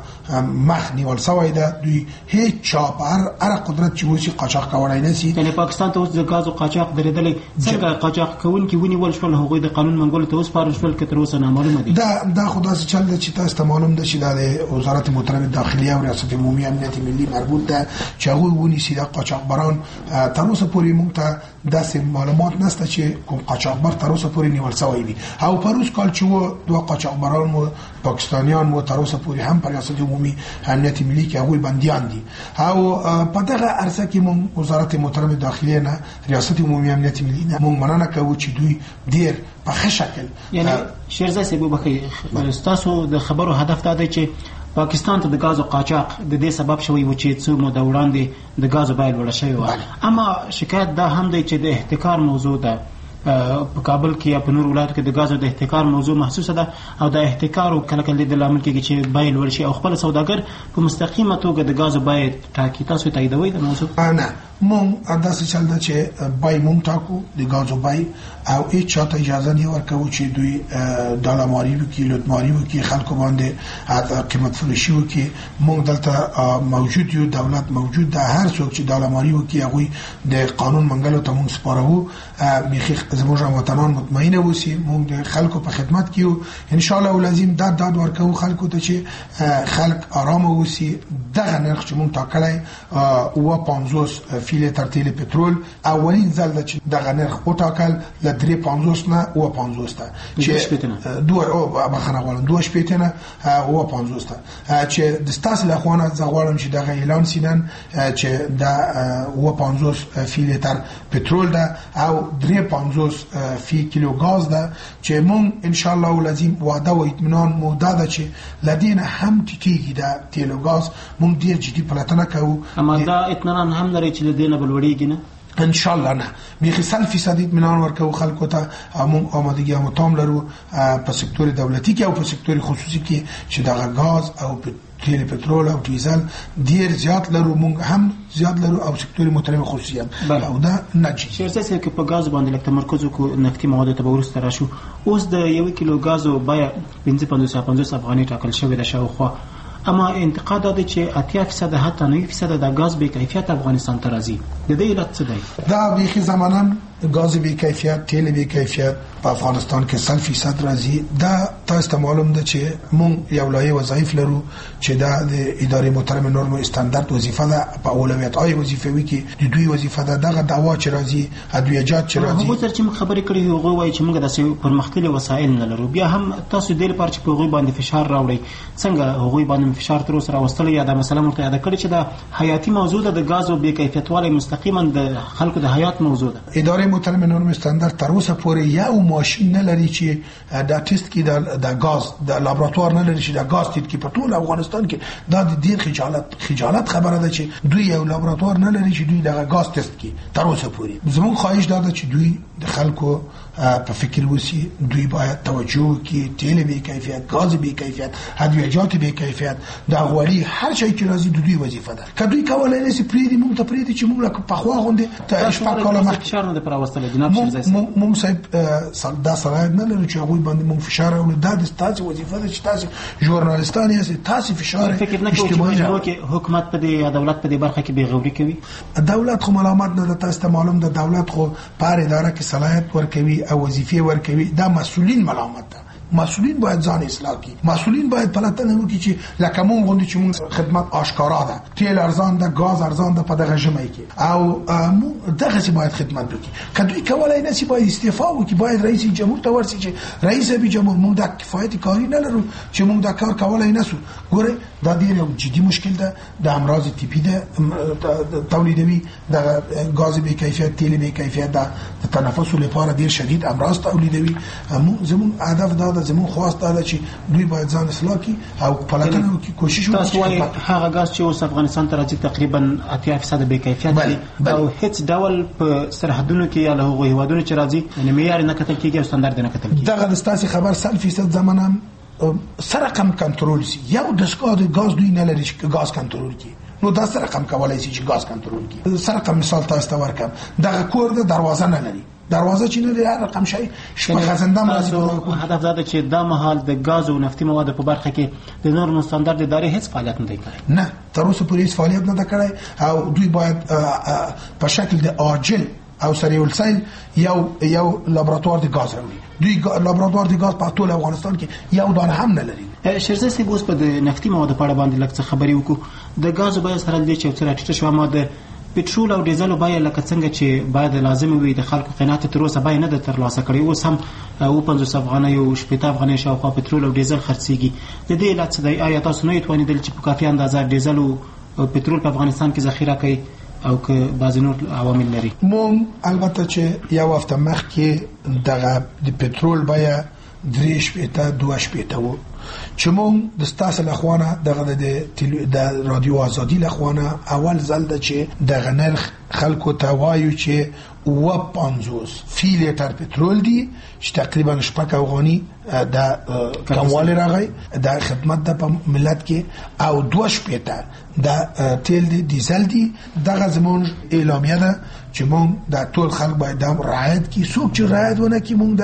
Speaker 7: مخ نیول شوی ده. دوی هیڅ چا په هر قدرت چې وشي قاچاق کولای نشي.
Speaker 5: یعنی پاکستان ته اوس د غازو قاچاق درېدلی څنګه قاچاق کوونکي ونیول شول، هغوی د قانون منګولو ته وسپارل شول که تر اوسه نامعلومه دي؟
Speaker 7: دا دا خو داسې چل ده چې تاسو ته معلوم ده چې دا د وزارت محترمه داخليه او ریاست عمومي امنیت ملي مربوط ده چې هغوی ونیسي. دا قاچاقبران تر اوسه پورې موږ ته داسې معلومات نشته چې کوم قاچاقبر تر اوسه پورې نیول شوی وي. او پروس کال چې و دوه قاچاقبران و پاکستانیان و تر اوسه پورې هم په ریاست عمومي امنیت ملي کې هغوی بندیان دي. او په دغه عرصه کې موږ وزارت محترمه داخليه نه ریاست عمومي امنیت ملي نه موږ مننه کوو چې دوی ډیر په ښه شکل.
Speaker 5: یعنی شیرزی صاحب وبخښئ، ستاسو د خبرو هدف دا دی چې پاکستان ته د غازو قاچاق د دې سبب شوی و چې څو موده وړاندې د غازو بیه لوړه شوې وه. اما شکایت دا هم دی چې د احتکار موضوع ده په کابل کې یا په نور ولایتو کې د غازو د احتکار موضوع محسوسه ده او د احتکار کله کله د لامل کېږي چې بیه لوړ شي او خپل سوداګر په مستقیمه توګه د غازو بیه ټاکي. تاسو تاییدوئ د موضوع؟
Speaker 7: نه، مونږ انداسه چل دا چې بای مونږ تاکو د غازو بای او هیڅ چاته اجازه نه ورکوي چې دوی دالاماری وکړي لوټماری وکړي خلکو باندې قیمت فروشي وکړي. مونږ دلته موجود یو، دولت موجود ده، هر څوک چې دالاماری وکړي هغه د قانون منګلو ته مونږ سپارو. میخي زموږ وطنان مطمئن اوسي، مونږ د خلکو په خدمت کې یو ان شاء الله ولازم داد داد ورکو خلکو ته چې خلک آرام اوسي. دغه نرخ چې مونږ ټاکلای او پنځوس فی لیتر تیل پټرول اولین ځل چې دغه نرخ او ټاکل ل درې پنځوس نه او پنځوس ته چې دوه او بخنه غواړم دوه شپته نه او پنځوس ته چې د ستاسو له خوانه زغوالم چې دغه اعلان سینن چې دا او پنځوس فی لیتر پټرول ده او درې پنځوس فی کیلو غاز ده چې مون ان شاء الله ولازم وعده و اطمینان موده ده چې لدينا هم تکیږي دا تیل او غاز مون ډیر جدي پلاتنه کوو.
Speaker 5: اما دا اطمینان هم لري چې لدينا بلوړیږي نه
Speaker 7: ان شاء الله نه میخي سل فیصد اطمینان ورکو خلکو ته. مون آمادگی هم تام لرو په سکتور دولتي کې او په سکتور خصوصي کې چې دغه غاز او تیل پټرول او ډیزل ډیر زیات لرو، مونږ هم زیات لرو او سکتور محترم خصوصي هم او دا نجی
Speaker 5: شرسه کې په غاز باندې لکه تمرکز کو نفتي مواد ته ورسته راشو. اوس د یو کیلو غازو بیا پنځه پنځوس افغاني ټاکل شوی د شاوخوا، اما انتقاد ده چې اتیا فیصد حتی نه فیصد د غاز به کیفیت افغانستان ته راځي. د دې علت څه دی؟
Speaker 7: دا به زمانن غاز به کیفیت تیل به کیفیت په افغانستان کې صد فیصد راځي. دا تاسو معلوم ده چې مونږ یو لایه وظایف لرو چې دا د ادارې محترم نورم استاندارد وظیفه ده په اولویت آی وظیفوي کې د دوی وظیفه ده دغه دعوا چې راځي ادویجات چې راځي.
Speaker 5: هغه تر چې موږ خبرې کړې هغه وایي چې موږ د پرمختللي وسایل نه لرو، بیا هم تاسو د لپاره چې په هغه باندې فشار راوړي څنګه هغه باندې فشار تر اوسه راوستل یا د مثلا متحده کړي چې د حیاتي موضوع د غاز او بې کیفیتوالي مستقیما د خلکو د حیات موضوع ده.
Speaker 7: ادارې محترم نورم استاندارد تر اوسه پورې یو ماشين نه لري چې دا ټیسټ کې د غاز د لابراتوار نه لري چې د غاز ټیسټ کې په ټول افغانستان کې دا د ډیر خجالت خجالت خبره ده چې دوی یو لابراتوار نه لري چې دوی د غاز ټیسټ کې تر اوسه پورې. زموږ خواهش ده چې دوی د خلکو په فکر وسی، دوی باید توجه وکړي تیل به کیفیت، غاز به کیفیت، ادویجات به کیفیت، دا غوړي هر شي چې راځي د دوی وظیفه ده. کدوې کولای نه سي پریدي مونږ ته پریدي چې مونږ په خوا غونډه ته شپږ کاله مخکې
Speaker 5: فشار نه پر واستل جناب شیرزای
Speaker 7: مونږ صاحب دا سره نه لرو چې هغه باندې مونږ فشار او د تاسو وظیفه ده چې تاسو ژورنالیستان یې تاسو فشار
Speaker 5: اجتماعي کې حکومت په دې دولت په دې برخه کې بیغوري کوي.
Speaker 7: دولت خو ملامت نه تاسو ته معلوم ده، دولت خو پر اداره کې صلاحیت ورکوي او وظیفه ورکوي، دا مسؤلین ملامت ده. مسؤلین باید ځان اصلاح کړي، مسؤلین باید پلاتنه وکړي چې لکه مونږ غوندي چې مونږ خدمت آشکارا ده، تیل ارزان ده، غاز ارزان ده په دغه ژمه کې او مو دغه سی باید خدمت وکړي. کله کولای نه سی باید استعفا وکړي، باید رئیس جمهور ته ورسي چې رئیس به جمهور مونږ د کفایت کاری نه لرو چې مونږ دا کار کولای نه سو. ګوره دا ډیر یو جدي مشکل ده، د امراض تیپی ده تولیدوي، د غاز به کیفیت تیل به کیفیت ده، د تنفس لپاره ډیر شدید امراض تولیدوي. مو زمون هدف دا زمون خواست ده چې دوی باید ځان اصلاح کړي او پلاتنه وکړي، کوشش وکړي.
Speaker 5: تاسو وايي هغه غاز چې اوس افغانستان ته راځي تقریبا اتیا فیصد به کیفیت دي او هیڅ ډول په سرحدونو کې یا له هغو هیوادونو چې راځي یعنی معیار نه کتل کیږي او ستاندارد نه کتل کیږي.
Speaker 7: دغه د ستاسو خبر صد فیصد زمانه سره کم کنټرول سي. یو دستګاه د غاز دوی نه لري چې غاز کنټرول کړي، نو دا سره کم کولای شي چې غاز کنټرول کړي. سره کم مثال تاسو ته ورکم، دغه کور د دروازه نه لري، دروازه چې نه لري هر رقم شي شپه خزندام راځي.
Speaker 5: هدف دا ده چې دا مهال د غاز او نفتي مواد په برخه کې د نورم ستاندارد ادارې هیڅ فعالیت نه کوي.
Speaker 7: نه تر اوسه پورې هیڅ فعالیت نه کوي او دوی باید په شکل د عاجل او سریع السیل یو یو لابراتوار د غاز راوړي. دوی لابراتوار د غاز په ټول افغانستان کې یو دانه هم نه لري.
Speaker 5: شیرزای صاحب اوس په نفتي مواد په اړه باندې لکه خبرې وکړو. د غاز بیه سره د چې څه راټیټه شو، ماده پټرول او ډیزل بیه لکه څنګه چې باید لازم وي د خلکو قناعت تر اوسه بیه نه د ترلاسه کړي. اوس هم او پنځوس افغانۍ او شپږ افغانۍ شاوخوا پټرول او ډیزل خرڅيږي. د دې علت څه دی؟ آیا تاسو نه توانیدل چې په کافي اندازه ډیزل او پټرول په افغانستان کې ذخیره کړئ او که بعض نور عوامل لري؟
Speaker 7: مون البته چې یو هفته مخکې دغه د پټرول بیه درې شپېته دوه شپېته و چې مونږ د ستاسو لخوانه دغه د رادیو ازادي لخوانه اول ځل د چې دغه نرخ خلکو ته وایو چې و پنځوس فی لیټر پټرول دی چې تقریبا شپږ افغاني د کموال راغی د خدمت د ملت کې او دوه شپېته د تیل دی ډیزل دی دغه زمونږ اعلامیه ده چې مونږ د ټول خلک باید د رعایت کی څوک چې رعایت ونه کی مونږ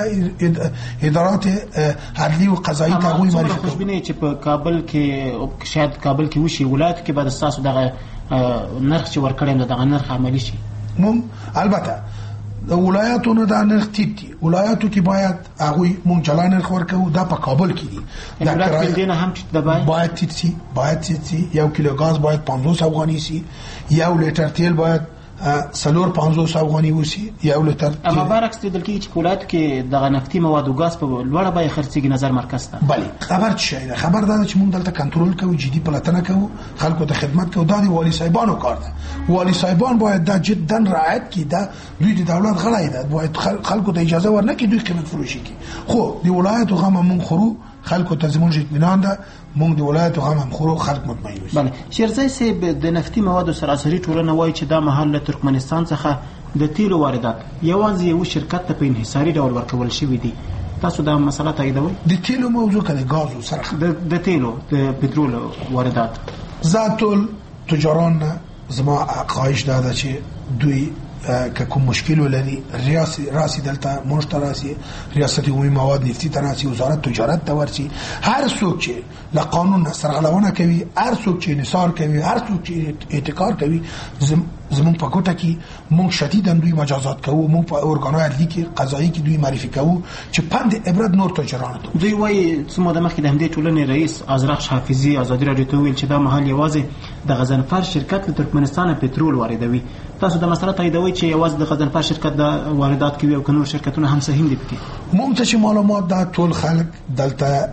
Speaker 7: د ادارات عدلی او قضایي ته غوي معرفي کوو.
Speaker 5: خوشبینه چې په کابل کې شاید کابل کې وشي ولایت کې بعد تاسو دغه نرخ چې ورکړم دغه نرخ عملی شي.
Speaker 7: مونږ البته د ولایتونو د نرخ ټیټ دي ولایتو کې باید هغه مونږ چلا نرخ ورکو دا په کابل کې دي
Speaker 5: دا کرایه دینه هم چې د
Speaker 7: باید ټیټ سي باید ټیټ سي یو کیلو غاز باید پنځوس افغاني سي یو لیټر تیل باید سلور پنځوس افغاني وسی یو لیټر.
Speaker 5: اما برعکس دل کې چې ولایت کې د نفتي مواد او غاز په لوړه بیه خرڅېږي نظر مرکز ته.
Speaker 7: بله خبر شي خبر دا چې مونږ دلته کنټرول کوو جدي پلاتنه کوو خلکو ته خدمت کوو دا دی والی صاحبانو کار ده. والی صاحبان باید دا جدا رعایت کړي دا دوی د دولت غړي ده باید خلکو ته اجازه ورنکړي دوی قیمت فروشي کوي. خو دی ولایت غو مونږ خرو خلکو ته زمونږ اطمینان ده مونږ د ولایت غو هم خرو خلک مطمئن وي.
Speaker 5: بله شیرزای صاحب د نفتي موادو سراسري ټولنه وایي چې دا مهال له ترکمنستان څخه د تیلو واردات یوازې یو شرکت ته په انحصاري ډول ورکول شوی دی. تاسو دا مسله تاییدوئ؟
Speaker 7: د تیلو موضوع کله غازو سره
Speaker 5: د تیلو د پټرول واردات
Speaker 7: ذاتل تجاران زما خواهش داده چې دوی که کوم مشکل ولري ریاست راسی دلته مشتراسي ریاست عمومي مواد نفتی تراسي وزارت تجارت ته ورسي هر څوک چې له قانون سرغړونه کوي هر څوک چې نثار کوي هر څوک چې احتکار کوي زمون په کوټه کې مونږ شدیداً دوی مجازات کوو مونږ په اورګانو عدلي کې قضایي کې دوی معرفي کوو چې پند عبرت نور تجاران ته
Speaker 5: دوی وایي چې مو د مخکې د همدې ټولنې رئیس ازرق حافظي ازادي راډیو ته ویل چې دا مهال یوازې د غضنفر شرکت له ترکمنستان پټرول واردوي. تاسو د مسله تاییدوئ چې یوازې د غضنفر شرکت د واردات کوي او کنور شرکتونه هم صحیح دي پکې؟
Speaker 7: مونږ ته چې معلومات دا ټول خلک دلته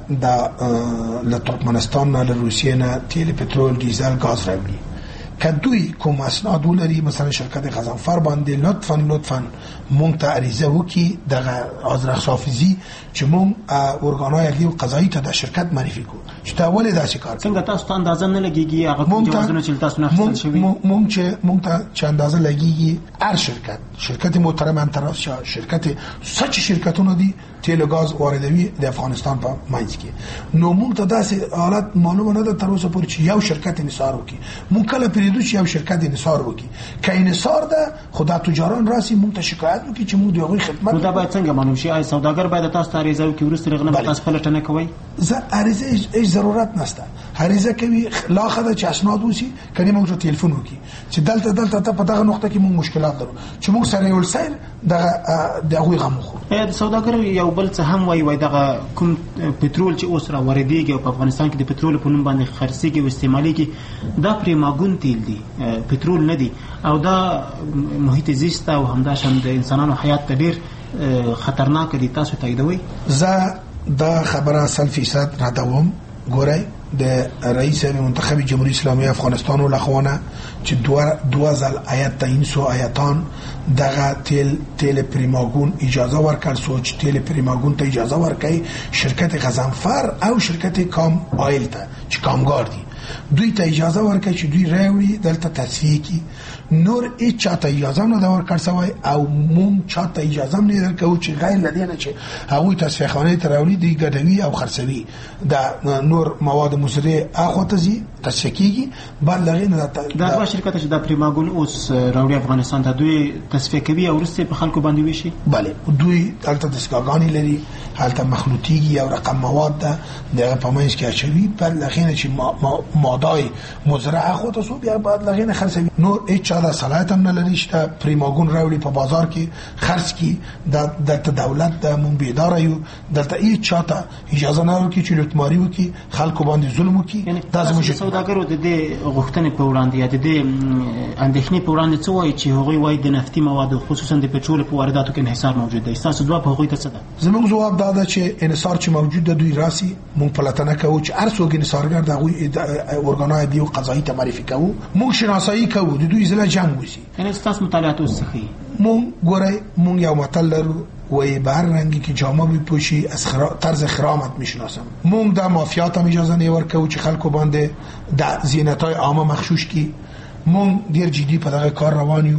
Speaker 7: د له ترکمنستان نه له روسیې نه تیل پټرول ډیزل غاز راوړي که دوی کوم اسناد ولري مثلا شرکت غضنفر باندې لطفا لطفا مونږ ته عریضه وکي دغه ازرق حافظي چې مونږ اورګانای عدلي او قضایي ته د شرکت معرفي کوو چې دا ولې داسې کار کوي.
Speaker 5: څنګه تاسو ته اندازه نه لګيږي هغه کوم جوازونه چې تاسو نه اخیستل شوی
Speaker 7: مونږ چې مونږ ته چې اندازه لګيږي هر شرکت شرکت محترم انتراسیا شرکت سچ شرکتونه دي تیل او غاز واردوي د افغانستان په منځ کې نو مونږ ته داسې حالت معلومه نه ده تر اوسه پورې چې یو شرکت انحصار وکي مونږ کله پریدو چې یو شرکت انحصار وکي که انحصار ده خدا تجاران راسي مونږ ته شکایت وکي چې مونږ دغه خدمت
Speaker 5: نو دا باید څنګه معلوم شي؟ آی سوداګر باید تاسو ته عریضه وکړي ورسره رغنه تاسو پلټنه کوي؟
Speaker 7: زه عریضه هیڅ ضرورت نشته عریضه کوي لا خدای چې اسناد وسی کني موږ ته ټلیفون وکي چې دلته دلته ته په دغه نقطه کې موږ مشکلات لرو چې موږ سره یو سیر دغه دغه غو خو
Speaker 5: د سوداګر یو بل څه هم وای وای دغه کوم پټرول چې اوس را واردېږي او په افغانستان کې د پټرول په نوم باندې خرڅېږي او استعمالېږي دا پریماګون تیل دی پټرول نه دی او دا محیط زیست او همداشان د انسانانو حیات ته ډیر خطرناک دي. تاسو تاییدوئ؟
Speaker 7: زه دا خبره اصل فیصد را دوم ګورئ د رئیس منتخب جمهوری اسلامی افغانستان ولخوانه چې دوه ځل آیت تعیین سو آیتان دغه تیل تیل پریماګون اجازه ورکړ سوچ تیل پریماګون ته اجازه ورکړي شرکت غضنفر او شرکت کام آیل ته چې کامګار دي دوی ته اجازه ورکړي چې دوی راوړي دلته تصفیه کی نور هیڅ چاته اجازه نه ورکړ سوی او مونږ چاته اجازه نه ورکړو چې غیر لدینه چې هغه تصفیه خانه ته راوړي دی ګډوي او خرڅوي دا نور مواد مصري اخو ته زی تصفیه کیږي بل لغې نه
Speaker 5: دا د شرکت چې د پریماګون اوس راوړي افغانستان ته دوی تصفیه کوي او ورسته په خلکو باندې وشي.
Speaker 7: bale دوی دلته دستګاګانی لري هلته مخلوطیږي او رقم مواد ده دغه په منځ کې اچوي پر لغې چې مادای مزرعه خو ته سو بیا بعد لغې نه خرڅوي نور هیڅ چا صلاحیت هم نه لري چې پریماګون راوړي په بازار کې خرڅ کی د دولت د مونږ بیدار یو دلته هیڅ چاته اجازه نه ورکړي چې لوټماري وکړي خلکو باندې ظلم وکړي.
Speaker 5: دا زموږ سوداګرو د دې غوښتنې په وړاندې یا د دې اندېښنې په وړاندې څه وایي چې هغوی وایي د نفتي موادو خصوصا د پټرول په وارداتو کې انحصار موجود دی. تاسو ځواب هغوی ته څه ده؟
Speaker 7: زموږ ځواب دا ده چې انحصار چې موجود ده دوی راسي مونږ پلټنه کوو چې هر څوک انحصارګر د هغوی اورګانای دی او قضایي ته معرفي کوو مونږ شناسایی کوو د دوی ځله جنگ وسی.
Speaker 5: یعنی تاسو مطالعات وسخی
Speaker 7: مونږ ګورئ مونږ یو متل لرو وی بهر رنگی که جامه بپوشی از خرا... طرز خرامت میشناسم مونږ د مافیات هم اجازه نه ورکو چې خلکو باندې د زینتای عامه مخشوش کی مونږ ډیر جدي په دغه کار روان یو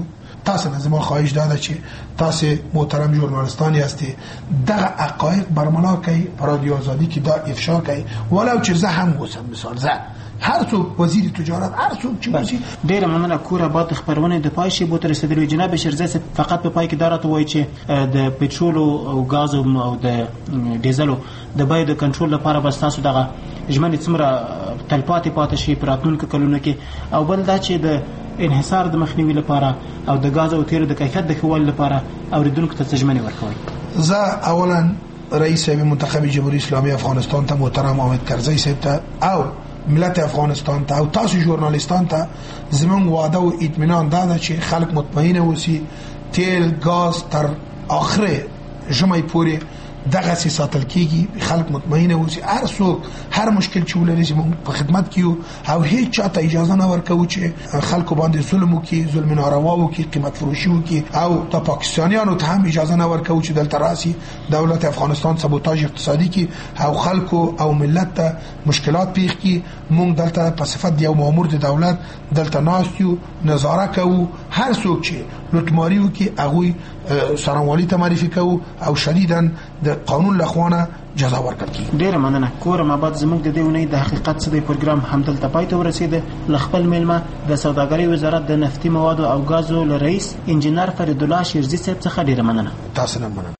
Speaker 7: تاسو نه زما خواهش ده چې تاسو محترم ژورنالیستان یاستئ دغه حقایق برملا کوي په رادیو آزادی کې دا افشا کوي ولو چې زه هم اوسم مثال زه هر څوک وزیر تجارت هر څوک چې وسی
Speaker 5: ډیر مننه کور بعد خبرونه د پای شی بو تر رسیدلو جناب شیرزای فقط په پای کې دارت وای چې د پټرول او غاز او د ډیزلو د بای د کنټرول لپاره بس تاسو دغه ژمنې څومره تلپاتې پاتې شي پراتونکو کلونو کې او بل دا چې د انحصار د مخنیوي لپاره او د غاز او تیلو د کیفیت د ښه والي لپاره اوریدونکو ته ژمنې ورکوي.
Speaker 7: زه اولا رئیس منتخب جمهوری اسلامی افغانستان ته محترم حامد کرزی صاحب ته او ملت افغانستان ته او تاسو ژورنالیستان ته زمون وعده او اطمینان داده چې خلک مطمئن اوسي تیل غاز تر اخره جمعې پورې دغه سي ساتل کیږي خلک مطمئن اوسي هر څوک هر مشکل چې ولري زمون په خدمت کیو او هیڅ چاته اجازه نه ورکوي چې خلکو باندې ظلم وکي ظلم ناروا وکي قیمت فروشي وکي او د پاکستانیانو ته هم اجازه نه ورکوي چې دلته راسي دولت افغانستان سبوتاژ اقتصادي کی او خلکو او ملت ته مشکلات پیښ کی مونږ دلته په صفت یو مامور د دولت دلته ناستیو نظارت کوو هر څوک چې لوټماری وکي هغه سرانوالي ته معرفي کوو او شدیداً د قانون لخوانه جزا ورکړل کی.
Speaker 5: ډیر مننه کور ما بعد زموږ د دې ونې د حقیقت څخه پروګرام همدلته پای ته ورسید. لخپل میلمه د سوداګرۍ وزارت د نفتي موادو او غازو رئیس انجنیر فرید الله شیرزی صاحب څخه ډیر مننه.
Speaker 7: تاسو نه مننه.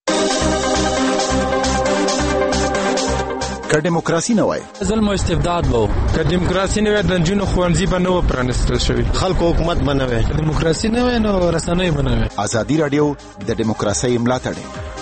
Speaker 8: که دیموکراسي نه وای
Speaker 9: ظلم او استبداد وو. که دیموکراسي نه وای د جنونو خوانځي بنو پرانستل شوی
Speaker 10: خلکو حکومت بنوي.
Speaker 9: دیموکراسي نه وای نو رسنۍ بنوي.
Speaker 8: ازادي رادیو د دیموکراسي ملاتړ